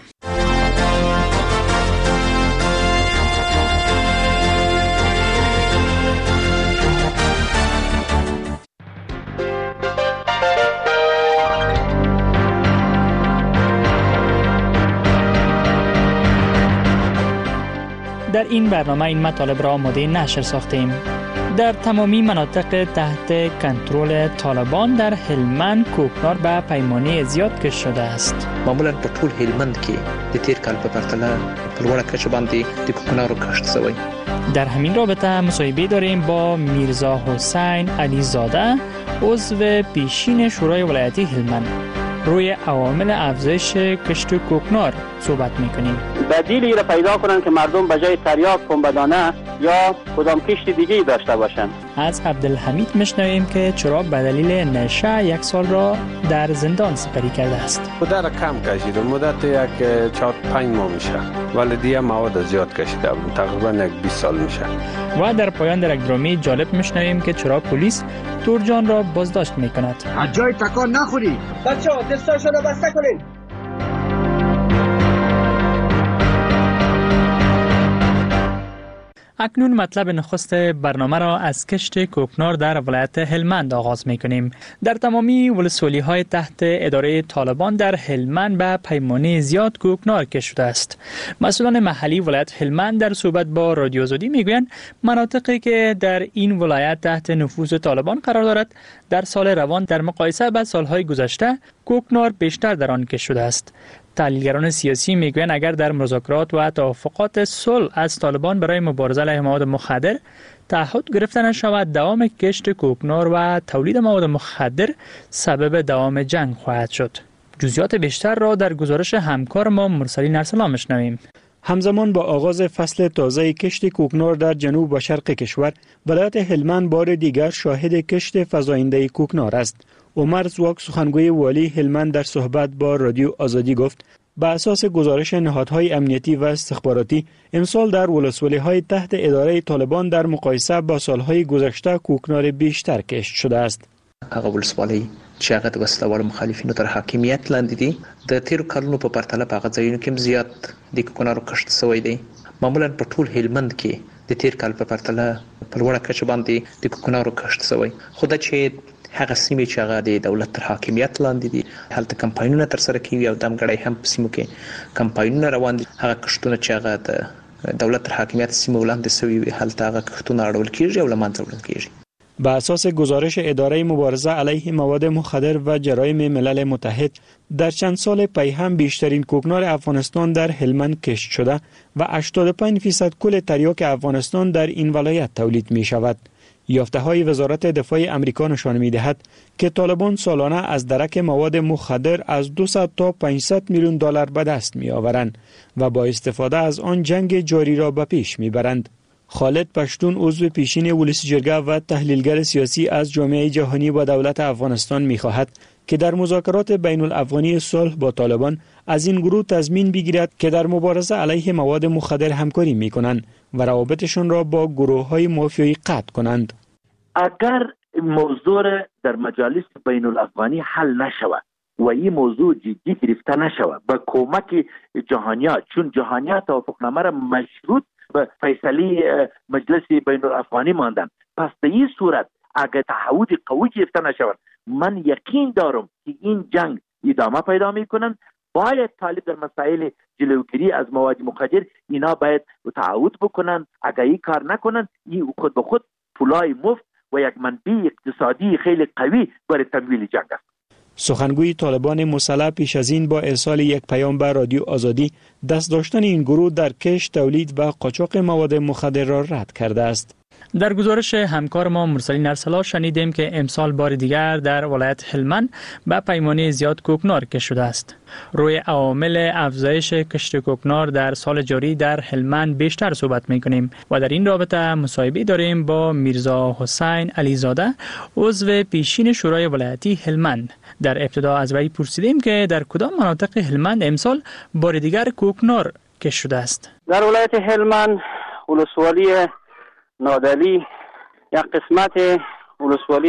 در این برنامه این مطالب را آماده نشر ساختیم. در تمامی مناطق تحت کنترل طالبان در هلمند کوکنار به پیمانه زیاد کشیده شده است. معمولا په ټول هلمند کې د تیر کال په پرتله په لوړه کچه باندې د کوکنارو کښت شوی. در همین رابطه مصاحبه داریم با میرزا حسین علی زاده، عضو پیشین شورای ولایتی هلمند. روی عوامل افزایش کشت کوکنار صحبت میکنیم. بدیلی را پیدا کنن که مردم به جای تریاک پنبه‌دانه یا کدام کشت دیگه‌ای داشته باشند. از عبدالحمید میشنویم که چرا به دلیل نشه یک سال را در زندان سپری کرده است. مدت کم کشیده، مدت یک چهار پنج ماه میشه، ولی دیگه مواد زیاد کشیده، تقریبا یک بیست سال میشه. و در پایان در یک درامی جالب میشنویم که چرا پلیس تورجان را بازداشت میکند. از جای تکان نخوری. بچه‌ها دستاشو رو بسته کنید. اکنون مطلب نخست برنامه را از کشت کوکنار در ولایت هلمند آغاز می کنیم. در تمامی ولسوالی های تحت اداره طالبان در هلمند به پیمانه زیاد کوکنار کشت شده است. مسئولان محلی ولایت هلمند در صحبت با رادیو آزادی می گویند مناطقی که در این ولایت تحت نفوذ طالبان قرار دارد در سال روان در مقایسه با سالهای گذشته کوکنار بیشتر در آن کشت شده است. تحلیلگران سیاسی میگویند اگر در مذاکرات و توافقات صلح از طالبان برای مبارزه علیه مواد مخدر تعهد گرفته نشود، دوام کشت کوکنار و تولید مواد مخدر سبب دوام جنگ خواهد شد. جزئیات بیشتر را در گزارش همکار ما مرسلین ارسلان میشنویم. همزمان با آغاز فصل تازه کشت کوکنار در جنوب و شرق کشور، ولایت هلمند بار دیگر شاهد کشت فزاینده کوکنار است. عمر زواک سخنگوی والی هلمند در صحبت با رادیو آزادی گفت به اساس گزارش نهادهای امنیتی و استخباراتی امسال در ولسوالی‌های تحت اداره طالبان در مقایسه با سالهای گذشته کوکنار بیشتر کشت شده است. هغه ولسوالی چې هغه د وسلوال مخالفینو تر حاکمیت لاندې دي د تیرو کلونو په پرتله په هغه ځایونو کې زیات د کوکنارو کښت شوی دی. معمولا په ټول هلمند کې د تیر کال په پرتله په لوړه کچه باندې د کوکنارو کښت شوی. خو دا چې هغه سیمې چې هغه د دولت تر حاکمیت لاندې دي هلته کمپاینونه تر سره کیږي او دمګړی هم په سیمو کې کمپاینونه روان دي. هغه کښتونه چې هغه د دولت تر حاکمیت سیمو لاندې شوي وي هلته هغه کښتونه اړول کیږي او له منځه وړل کیږي. به اساس گزارش اداره مبارزه علیه مواد مخدر و جرایم ملل متحد در چند سال پی هم بیشترین کوکنار افغانستان در هلمند کشت شده و هشتاد و پنج درصد کل تریاک افغانستان در این ولایت تولید می شود. یافته های وزارت دفاع امریکا نشان می دهد که طالبان سالانه از درک مواد مخدر از دویست تا پانصد میلیون دلار به دست می آورند و با استفاده از آن جنگ جاری را به پیش می برند. خالد پشتون عضو پیشین ولسی جرگه و تحلیلگر سیاسی از جامعه جهانی و دولت افغانستان می خواهد که در مذاکرات بین الافغانی صلح با طالبان از این گروه تضمین بگیرد که در مبارزه علیه مواد مخدر همکاری می کنند و روابطشان را با گروه های مافیایی قطع کنند. اگر موضوع در مجالس بین الافغانی حل نشود و این موضوع جدی گرفته نشود با کمک جهانیات، چون جهانیات توافقنامه را مشروط به فیصله مجلس بین الافغانی ماندن، پس در این صورت اگر تعهد قوی گرفته نشود من یقین دارم که این جنگ ادامه پیدا میکنن. باید طالب در مسائل جلوگیری از مواد مخدر اینا باید تعهد بکنن. اگر این کار نکنن این خود به خود پولای مفت و یک منبع اقتصادی خیلی قوی برای تمویل جنگ است. سخنگوی طالبان مسلح پیش از این با ارسال یک پیام به رادیو آزادی دست داشتن این گروه در کشت، تولید و قاچاق مواد مخدر را رد کرده است. در گزارش همکار ما مرسلین ارسلان شنیدیم که امسال بار دیگر در ولایت هلمند به پیمانه زیاد کوکنار کشت شده است. روی عوامل افزایش کشت کوکنار در سال جاری در هلمند بیشتر صحبت می‌کنیم و در این رابطه مصاحبه داریم با میرزا حسین علیزاده عضو پیشین شورای ولایتی هلمند. در ابتدا از وی پرسیدیم که در کدام مناطق هلمند امسال بار دیگر کوکنار کشت شده است. در ولایت هلمند ولسوالی نادلی، یک قسمت ولسوالی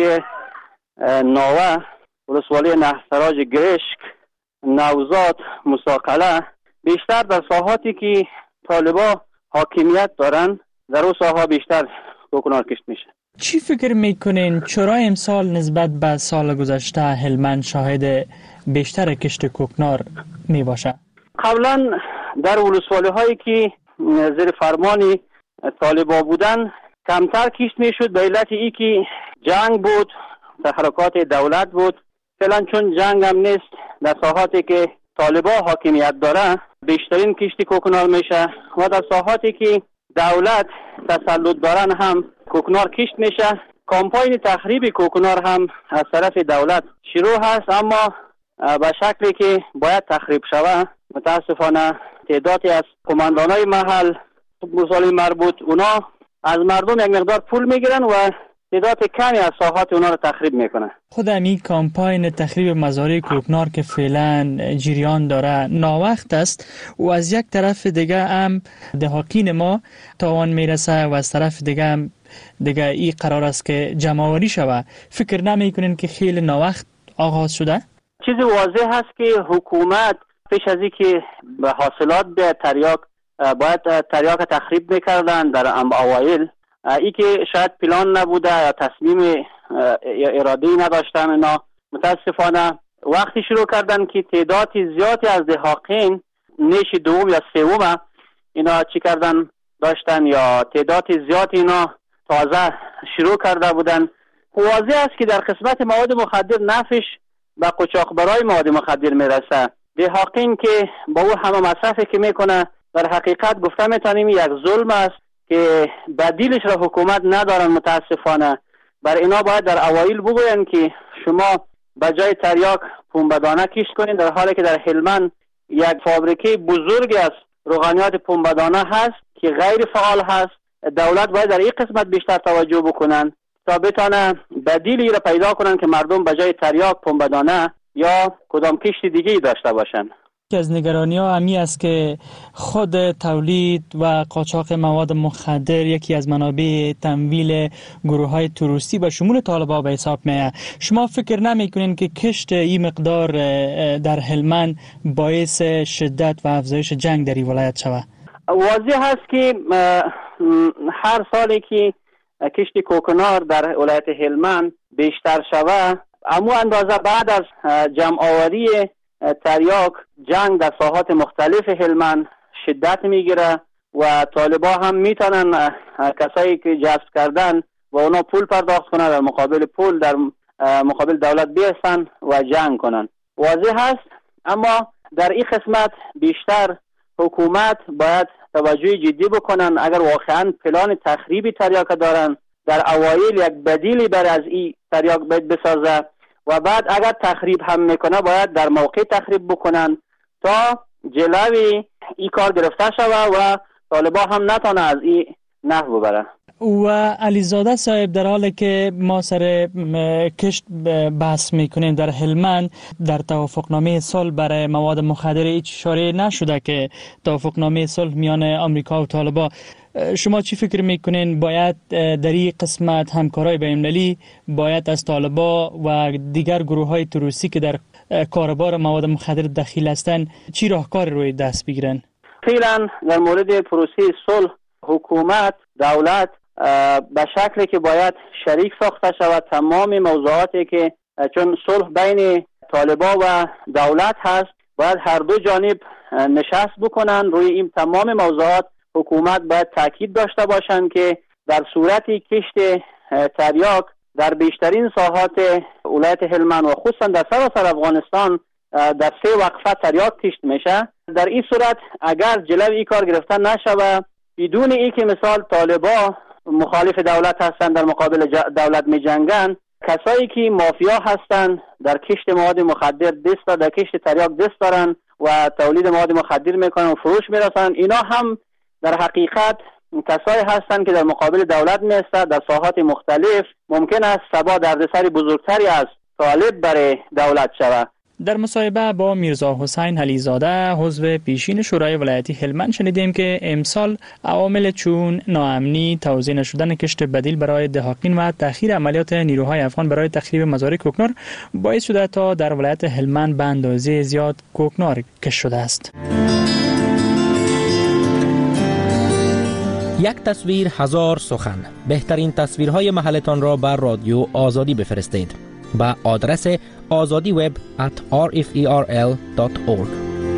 ناوه، ولسوالی نهسراج گرشک، نوزاد، مساقله، بیشتر در ساحاتی که طالبا حاکمیت دارن در اون ساحا بیشتر کوکنار کشت میشه. چی فکر میکنین چرا امسال نسبت به سال گذشته هلمند شاهد بیشتر کشت کوکنار میباشه؟ قبلا در ولسوالی هایی که زیر فرمانی طالبا بودن کمتر کشت میشد به علت ای که جنگ بود، تحرکات دولت بود. فعلا چون جنگ هم نیست در ساحاتی که طالبا حاکمیت داره بیشترین کشت کوکنار میشه و در ساحاتی که دولت تسلط دارن هم کوکنار کشت میشه. کامپاین تخریب کوکنار هم از طرف دولت شروع هست اما به شکلی که باید تخریب شوه. متاسفانه تعدادی از قماندانای محل مسائل مربوط اونا از مردم یک مقدار پول میگیرن و تعداد کمی از ساحات اونا رو تخریب میکنن. خود امی کامپاین تخریب مزارع کوکنار که فعلا جریان داره ناوقت است و از یک طرف دیگه هم دهاقین ما تاوان میرسه و از طرف دیگه هم دیگه این قرار است که جمع‌آوری شوه. فکر نمیکنین که خیلی ناوقت آغاز شده؟ چیزی واضح هست که حکومت پیش از اینکه به حاصلات به تریاک باید تریاک تخریب میکردن در اوایل. ای که شاید پلان نبوده یا تصمیم یا اراده‌ای نداشتن اینا، متاسفانه وقتی شروع کردن که تعداد زیادی از دهاقین نیش دوم یا سوم اینا چی کردن داشتن یا تعداد زیادی اینا تازه شروع کرده بودن، واضح است که در قسمت مواد مخدر نفعش به قاچاق برای مواد مخدر میرسه. دهاقین که با او همه مصرفی که میکنه در حقیقت گفته میتونیم یک ظلم است که بدیلش را حکومت ندارن. متاسفانه بر اینا باید در اوایل بگوین که شما به جای تریاک پنبه‌دانه کشت کنین، در حالی که در هلمند یک فابریکه بزرگی از روغنیات پنبه‌دانه هست که غیر فعال هست. دولت باید در این قسمت بیشتر توجه بکنن تا بتانه بدیلی را پیدا کنن که مردم به جای تریاک پنبه‌دانه یا کدام کشت دیگه داشته باشن. یکی از نگرانی ها همی است که خود تولید و قاچاق مواد مخدر یکی از منابع تمویل گروه های تروریستی به شمول طالبان به حساب میاد. شما فکر نمی کنین که کشت این مقدار در هلمند باعث شدت و افزایش جنگ در این ولایت شود؟ واضح هست که هر سالی که کشت کوکنار در ولایت هلمند بیشتر شود، اما اندازه بعد از جمع آوری تریاک جنگ در ساحات مختلف هلمند شدت میگیره و طالبا هم میتونن کسایی که جذب کردن و اونا پول پرداخت کنن، در مقابل پول در مقابل دولت بیستن و جنگ کنن. واضح هست، اما در این قسمت بیشتر حکومت باید توجه جدی بکنن. اگر واقعا پلان تخریب تریاک دارن، در اوایل یک بدیلی برای از این تریاک باید بسازه و بعد اگر تخریب هم میکنه باید در موقع تخریب بکنن تا جلوی این کار گرفته شوه و طالبا هم نتونه از این نفع ببره. و علیزاده صاحب، در حالی که ما سر کشت بحث میکنیم در هلمند، در توافقنامه صلح برای مواد مخدر هیچ اشاره نشده که توافقنامه صلح میان آمریکا و طالبان. شما چی فکر میکنین باید در این قسمت همکارای بین‌المللی باید از طالبان و دیگر گروه های تروریستی که در کاربار مواد مخدر دخیل هستند چی راهکار روی دست بگیرن؟ فعلا در مورد پروسه صلح حکومت دولت به شکلی که باید شریک ساخته شود تمام موضوعاتی که چون صلح بین طالبان و دولت هست، باید هر دو جانب نشست بکنن روی این تمام موضوعات. حکومت باید تاکید داشته باشند که در صورتی کشت تریاک در بیشترین ساحات ولایت هلمند و خصوصا در سراسر افغانستان در سه وقفه تریاک کشت میشه، در این صورت اگر جلوی این کار گرفته نشود، بدون ای که مثال طالبا مخالف دولت هستند در مقابل دولت می جنگن، کسایی که مافیا هستند در کشت مواد مخدر دست در کشت تریاک دست دارن و تولید مواد مخدر میکنن و فروش میرسن، اینا هم در حقیقت کسایی هستند که در مقابل دولت میستند در ساحات مختلف. ممکن است سبا دردسر بزرگتری از طالب برای دولت شود. در مصاحبه با میرزا حسین علیزاده عضو پیشین شورای ولایتی هلمند شنیدیم که امسال عوامل چون ناامنی، توزیع نشدن کشت بدیل برای دهاقین و تأخیر عملیات نیروهای افغان برای تخریب مزارع کوکنار باعث شده تا در ولایت هلمند به اندازه زیاد کوکنار کشت شده است. یک تصویر هزار سخن. بهترین تصویرهای محلتان را بر رادیو آزادی بفرستید با آدرس آزادی وب ات آر اف ای آر ال دات اورگ.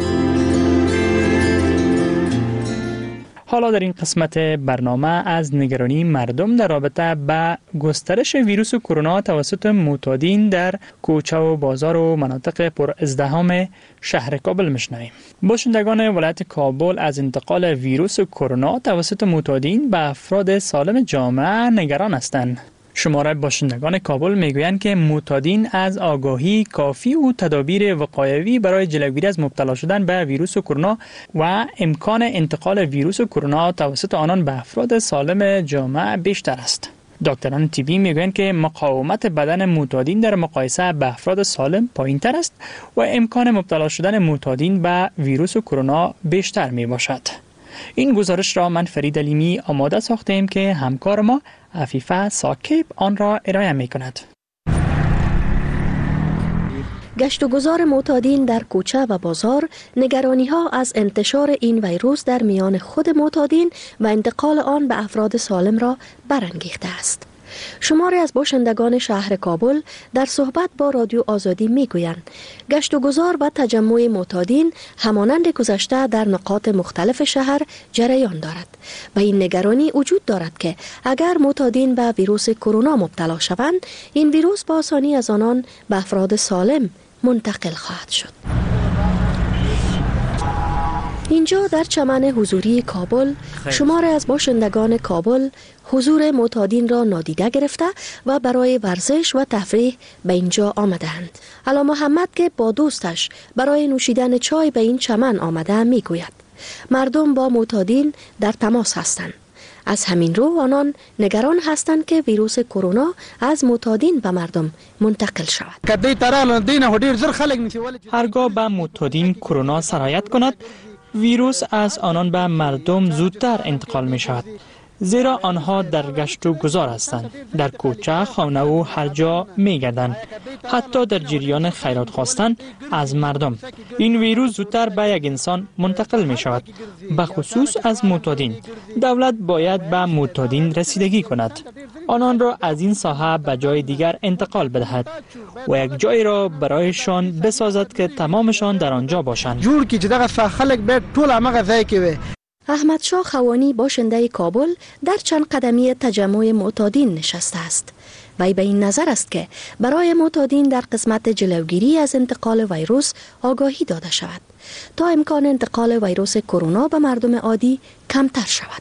حالا در این قسمت برنامه از نگرانی مردم در رابطه با گسترش ویروس کرونا توسط معتادین در کوچه و بازار و مناطق پر ازدحام شهر کابل میشنویم. باشندگان ولایت کابل از انتقال ویروس کرونا توسط معتادین به افراد سالم جامعه نگران هستند. شماره باشندگان کابل میگویند که معتادین از آگاهی کافی و تدابیر وقایوی برای جلوگیری از مبتلا شدن به ویروس کرونا و امکان انتقال ویروس کرونا توسط آنان به افراد سالم جامعه بیشتر است. دکتران طبی میگویند که مقاومت بدن معتادین در مقایسه به افراد سالم پایین‌تر است و امکان مبتلا شدن معتادین به ویروس کرونا بیشتر می باشد. این گزارش را من فرید علیمی آماده ساختیم که همکار ما عفیفه ساکب آن را ارائه می کند. گشت و گذار معتادین در کوچه و بازار نگرانی ها از انتشار این ویروس در میان خود معتادین و انتقال آن به افراد سالم را برانگیخته است. شماری از باشندگان شهر کابل در صحبت با رادیو آزادی میگویند گشت و گذار و تجمع معتادین همانند گذشته در نقاط مختلف شهر جریان دارد و این نگرانی وجود دارد که اگر معتادین به ویروس کرونا مبتلا شوند این ویروس با آسانی از آنان به افراد سالم منتقل خواهد شد. اینجا در چمن حضوری کابل شمار از باشندگان کابل حضور معتادین را نادیده گرفته و برای ورزش و تفریح به اینجا آمدند. علا محمد که با دوستش برای نوشیدن چای به این چمن آمده میگوید مردم با معتادین در تماس هستند. از همین رو آنان نگران هستند که ویروس کرونا از معتادین به مردم منتقل شود. هرگاه به معتادین کرونا سرایت کند ویروس از آنان به مردم زودتر انتقال می شود، زیرا آنها در گشت و گذار هستند، در کوچه، خانه و هر جا می گردند، حتی در جریان خیرات خواستن از مردم. این ویروس زودتر به یک انسان منتقل می شود، به خصوص از معتادین. دولت باید به معتادین رسیدگی کند، آنان را از این ساحه به جای دیگر انتقال بدهد و یک جای را برایشان بسازد که تمامشان در آنجا باشند. جور کی چې دغه خلک به ټول هغه ځای کې وي. احمد شاه خوانی باشنده کابل در چند قدمی تجمع معتادین نشسته است. وی به این نظر است که برای معتادین در قسمت جلوگیری از انتقال ویروس آگاهی داده شود تا امکان انتقال ویروس کرونا به مردم عادی کمتر شود.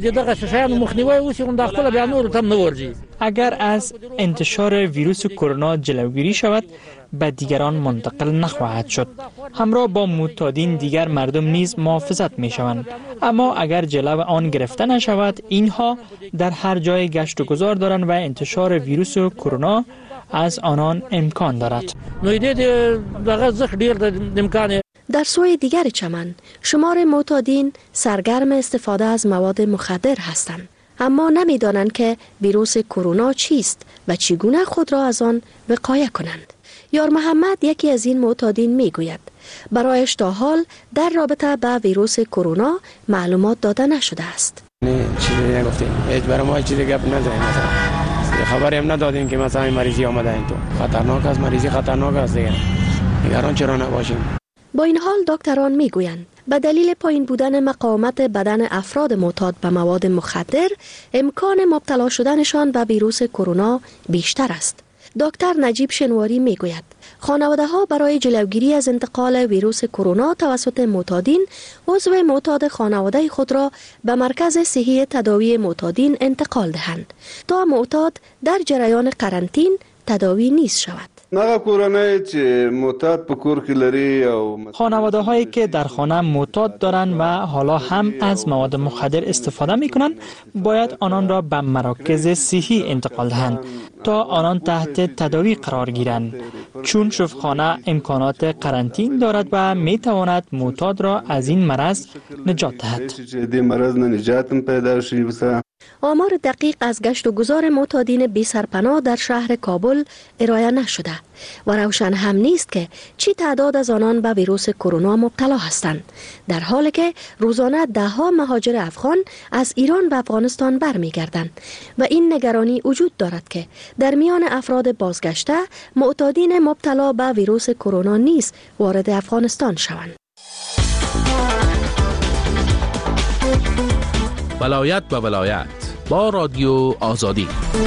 اگر از انتشار ویروس کرونا جلوگیری شود به دیگران منتقل نخواهد شد. همراه با معتادین دیگر مردم نیز محافظت می شوند. اما اگر جلو آن گرفته نشود اینها در هر جای گشت و گذار دارند و انتشار ویروس کرونا از آنان امکان دارد. در سوی دیگر چمن شمار معتادین سرگرم استفاده از مواد مخدر هستند، اما نمی‌دانند که ویروس کرونا چیست و چگونه خود را از آن وقایه کنند. یار محمد یکی از این معتادین میگوید برایش تا حال در رابطه با ویروس کرونا معلومات داده نشده است. نه چیزی نگفتیم، هیچ برای ما چیزی گپ نزدیم، مثلا خبری هم ندادیم که مثلا این مریضی آمده این تو. خطرناک است، مریضی خطرناک است دیگه. نگران چرا نباشیم؟ با این حال دکتران میگویند به دلیل پایین بودن مقاومت بدن افراد معتاد به مواد مخدر امکان مبتلا شدنشان به ویروس کرونا بیشتر است. دکتر نجیب شنواری میگوید خانواده ها برای جلوگیری از انتقال ویروس کرونا توسط معتادین عضو معتاد خانواده خود را به مرکز صحی تداوی معتادین انتقال دهند تا معتاد در جریان قرنطین تداوی نیز شود. خانواده هایی که در خانه معتاد دارند و حالا هم از مواد مخدر استفاده می کنند باید آنان را به مراکز صحی انتقال دهند تا آنان تحت تداوی قرار گیرند، چون شفاخانه امکانات قرنطین دارد و می تواند معتاد را از این مرض نجات دهد. آمار دقیق از گشت و گذار معتادین بی سرپناه در شهر کابل ارائه نشده و روشن هم نیست که چی تعداد از آنان به ویروس کرونا مبتلا هستند، در حالی که روزانه ده ها مهاجر افغان از ایران به افغانستان برمیگردند و این نگرانی وجود دارد که در میان افراد بازگشته معتادین مبتلا به ویروس کرونا نیز وارد افغانستان شوند. ولایت به ولایت با رادیو آزادی.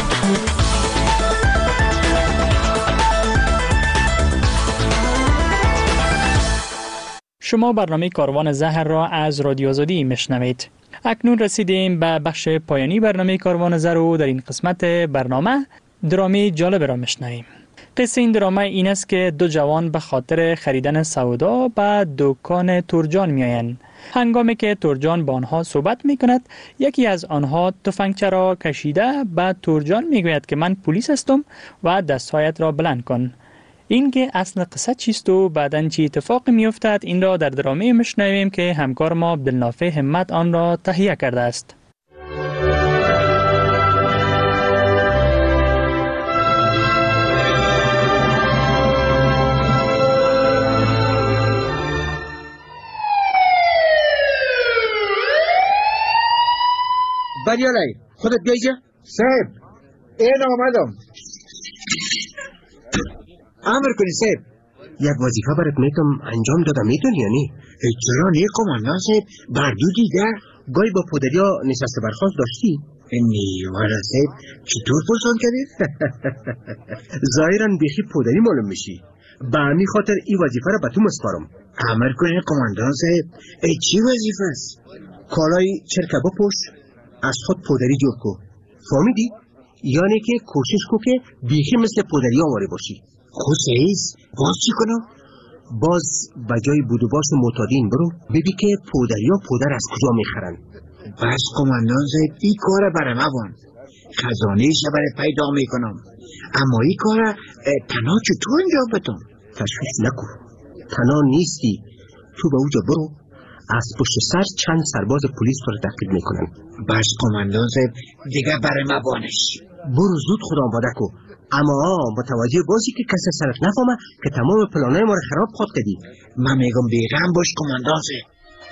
شما برنامه کاروان زهر را از رادیو آزادی میشنوید. اکنون رسیدیم به بخش پایانی برنامه کاروان زهر و در این قسمت برنامه درامی جالب را میشنویم. قصه این درامه این است که دو جوان به خاطر خریدن سودا به دکان ترجان میآیند. هنگامی که ترجان با آنها صحبت می کند یکی از آنها تفنگچه را کشیده به ترجان می گوید که من پلیس هستم و دستهایت را بلند کن. این که اصل قصه چیست و بعداً چی اتفاقی می افتد این را در درامه میشنویم که همکار ما عبدالنافع همت آن را تهیه کرده است. بریالای خودت بیایجا. صاحب این آمدم. امر کنی صاحب. یک وظیفه برات میتونم انجام دادم میتونی یا نی؟ چرا نی کماندان صاحب؟ بردو دیگر گاهی با پودریا نشست برخواست داشتی؟ نی والا صاحب چطور پرسان کردی؟ ظاهرا بیخی پودری معلوم میشی. به همین خاطر این وظیفه را به تو مسپارم. امر کنی کماندان صاحب. ای چی وظیفه است؟ کالای چرکه بپوش، از خود پودری جور کو. فهمیدی؟ یعنی که کوشش کو که بیخی مثل پودری آواره باشی. خود سعیز باز چی کنم؟ باز بجای بودوباس معتادین برو ببی که پودریا پودر از کجا میخرن. بس کماندان صاحب این کار برای موان خزانه شبر پیدا میکنم، اما این کار تنها چطور انجام بدم؟ تشویش نکن، تنها نیستی. تو به اوجا برو، از پشت سر چند سرباز پلیس تو رو تعقیب میکنن. بس کماندان صاحب دیگه برای موانش. برو زود خود آماده کو، اما متوجه باشی که کسی سرت نفهمه که تمام پلانای ما رو خراب خود کردی. من میگم بیغم باش کماندان صاحب.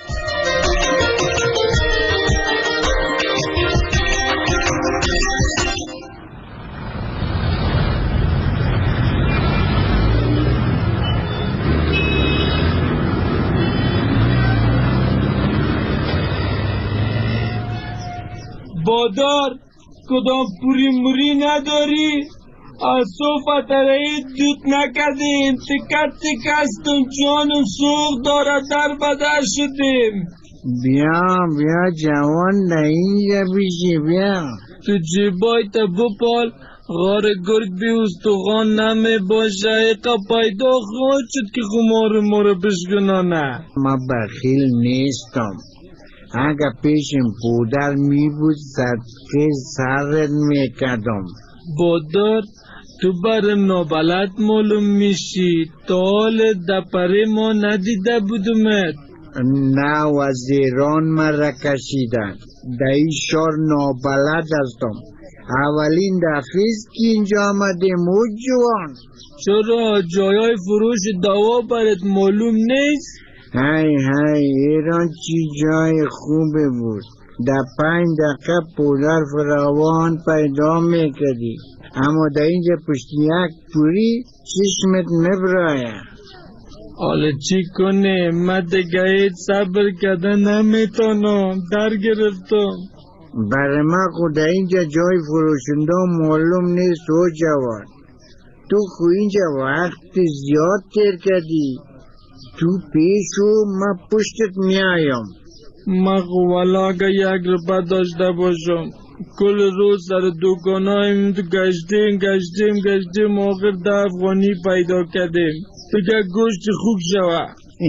بادار کدام پوری موری نداری؟ از صوفت رایی دوت نکردیم، تکت تکستم جانم سوخ داره در بدر شدیم. بیا بیا جوان اینجا بیشی بیا. تو جیبای تا بپال غار گرگ بی استخوان نمی باشه. ایقا پیدا خواهد شد که خمار ما رو بشکنانه. ما بخیل نیستم. اگه پیشم پودر می بود صدقه سرت میکردم. بادار تو برم نابلد معلوم میشی، تا حال دپره ما ندیده بودمت. نه وزیران مرا کشیدن، در این شار نابلد هستم. اولین دفعیست که اینجا آمدیم او جوان. چرا جایای فروش دوا برات معلوم نیست؟ های های ایران چی جای خوبه بود. در پنج دقیقه پودر فراوان پیدا میکردی، اما در اینجا پشت یک پوری چشمت نبرایه. حالا چی کنه؟ من دیگه صبر کردن نمیتونم، در گرفتم. برای من خود در اینجا جای فروشنده معلوم نیست و جوان. تو خو اینجا وقت زیاد تیر کردی. تو پیشو من پشتت میایم. من والا اگه یک روپه داشته باشم کل روز سر دوکانایم گشتیم گشتیم گشتیم آخر ده افغانی پیدا کردیم. دیگه گوشت خوب شوه.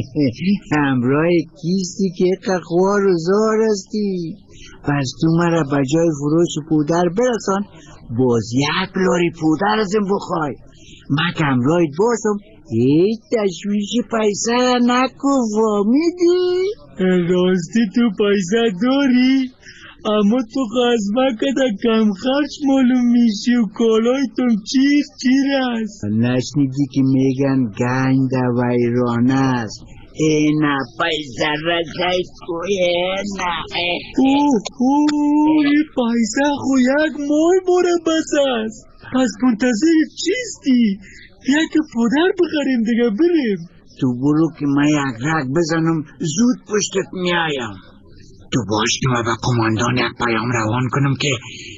همراه کیستی که قخوار و زار هستی. پس تو مرا بجای فروش پودر برسان، باز یک لاری پودر ازم بخوای. من که همراهت باشم هیچ تشویش پیسه نکو. فهمیدی؟ راستی تو پیسه داری؟ اما تو خزمه که در کم خرچ معلوم میشی و کالای تم چیر چیر است. نشنیدی که میگن گنج در ویرانه است. اینا پیسه رسای توی اینا. اوه اوه این پیسه خو یک مای ماره بس است. پس منتظر چیستی؟ یک پودر بخریم دیگه بریم. تو برو که من یک رگ بزنم زود پشتت میایم. تو باش که من به کماندان یک پیام روان کنم که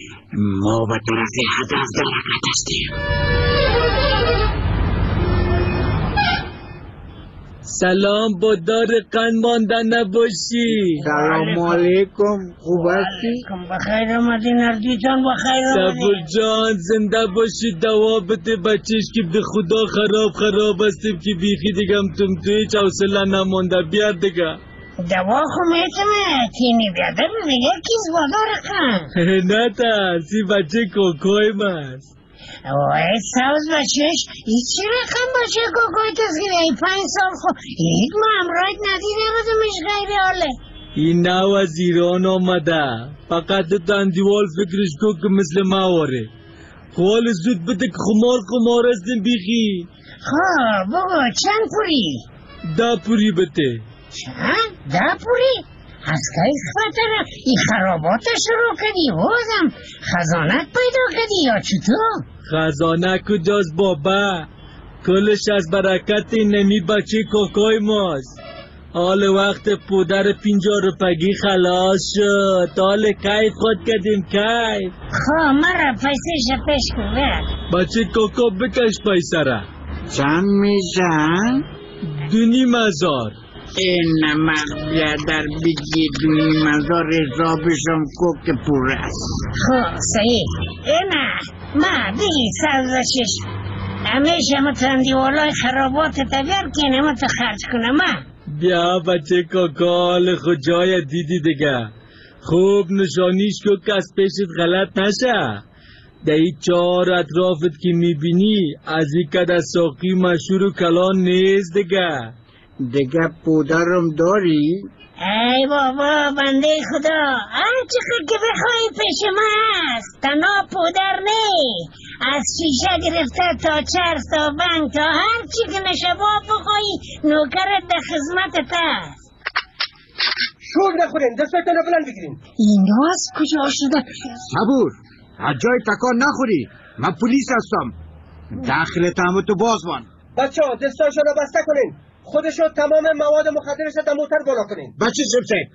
ما به طرف هدف در حرکت هستیم. سلام بادار قند مانده نباشی. سلام علیکم، خوب هستی؟ بخیر آمدی نردی جان، بخیر آمدی. صبر جان زنده باشی، دوا بده بچهش که به خدا خراب خراب هستیم که بیخی دیگم تم تو هیچ حوصله نمانده. بیار دیگه دوا خو میتونه تینی بیاده دیگه کیز بادار قند. نه ترسی بچه کوکوی ماست. وای ساز بچهش ای چی رقم بچه کوکوی تسگیره؟ ای پنج سال خو یک ما امرایت ندیده بودمش غیر حاله. این نه وزیران آمده، فقط دندیوال فکرش کو که مثل ما واره. حال زود بده که خمار خمار هستیم بیخی. خواه بگو چند پوری؟ ده پوری بده. چند؟ ده پوری؟ از کی خاطر این خرابات شروع کردی بازم خزانت پیدا کردی یا چطور؟ خزانه کجاست بابا؟ کلش از برکت نمی بچه کوکوی ماست. حال وقت پودر پینجا روپگی خلاص شد. حال کیف خود کردیم کیف. خواه مرا پیسه پیش کنه بچه کوکو بکش پیسه را. چند میشن؟ دونی مزار. این مغ در بگی دونی مزار حسابشم کوک پور است. خواه سعید اینا ما دیگه سازشش همیشه متندی والای خرابات تگر که نمتو خرج کنم ما. بیا بچه کاکال خود جای دیدی دیگه. خوب نشانیش که کس پیشت غلط نشه. دهی چهار اطرافت که میبینی از این کده ساقی مشهور و کلان نیست دیگه. دیگه پودرم داری؟ ای بابا بنده خدا هر چقدر که بخوایی پیش ما هست. تنها پودر نی از شیشه گرفته تا چرس تا بنگ تا هر چی که نشبا بخوایی نوکرت در خدمتت هست. شور نخورین دستتون رو بلند بگیرین. این راز کجا شده؟ صبور از جای تکان نخوری. من پلیس هستم. داخل تامتو باز بان. بچه ها دستاشو رو بسته کنین. خودشو تمام مواد مخدرش در موتر بالا کنین. بچه سبسه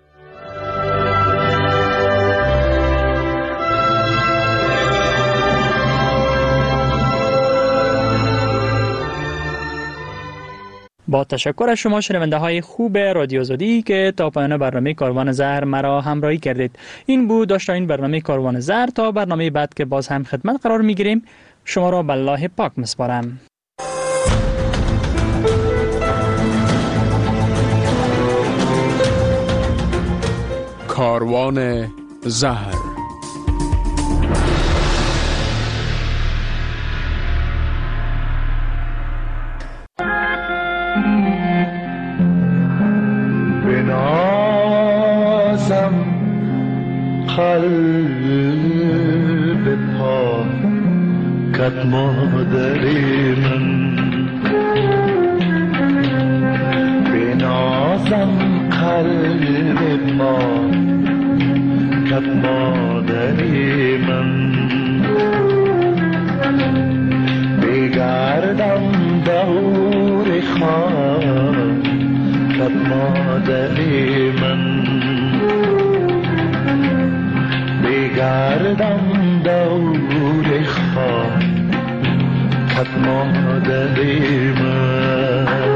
با تشکر از شما شنونده های خوب رادیو آزادی که تا پایان برنامه کاروان زهر مرا همراهی کردید. این بود داشته این برنامه کاروان زهر. تا برنامه بعد که باز هم خدمت قرار می گیریم شما را به الله پاک مسپارم. کاروان زهر. بنازم قلب پاکت مادری من، بنازم قلب پاکت مادری من، بگردم دور خاکت مادری من، بگردم دور خاکت مادری من.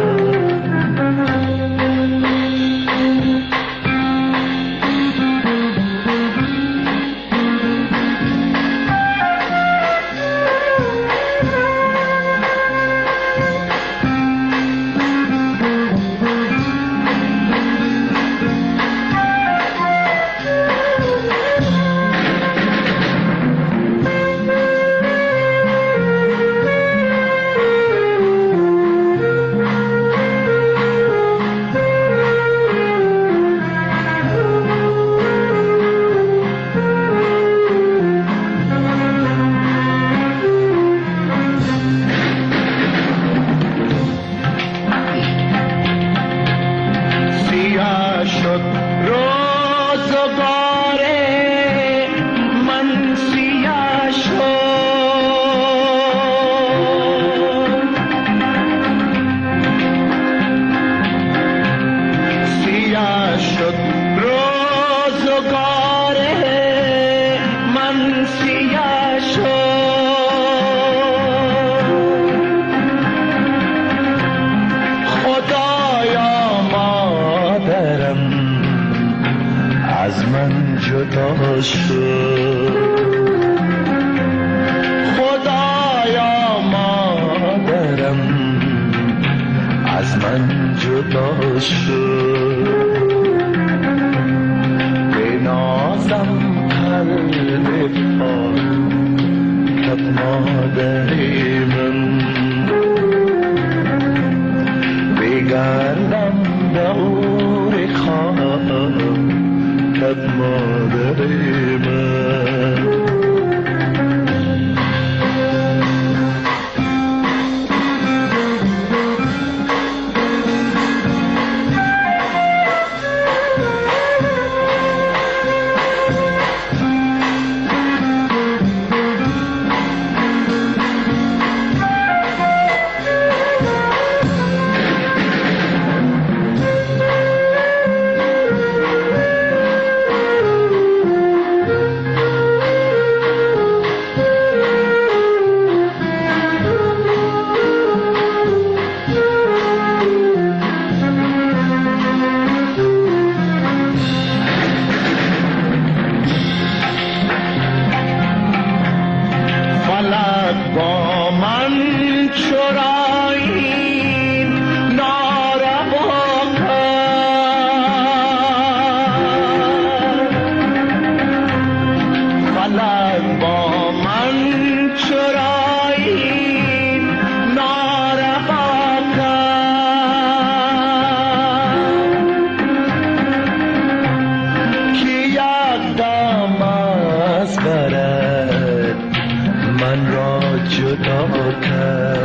خدایا مادرم از من جدا شد، بنازم قلب پاکت مادری من، بگردم دور خاکت مادری من. برد من را جدا کرد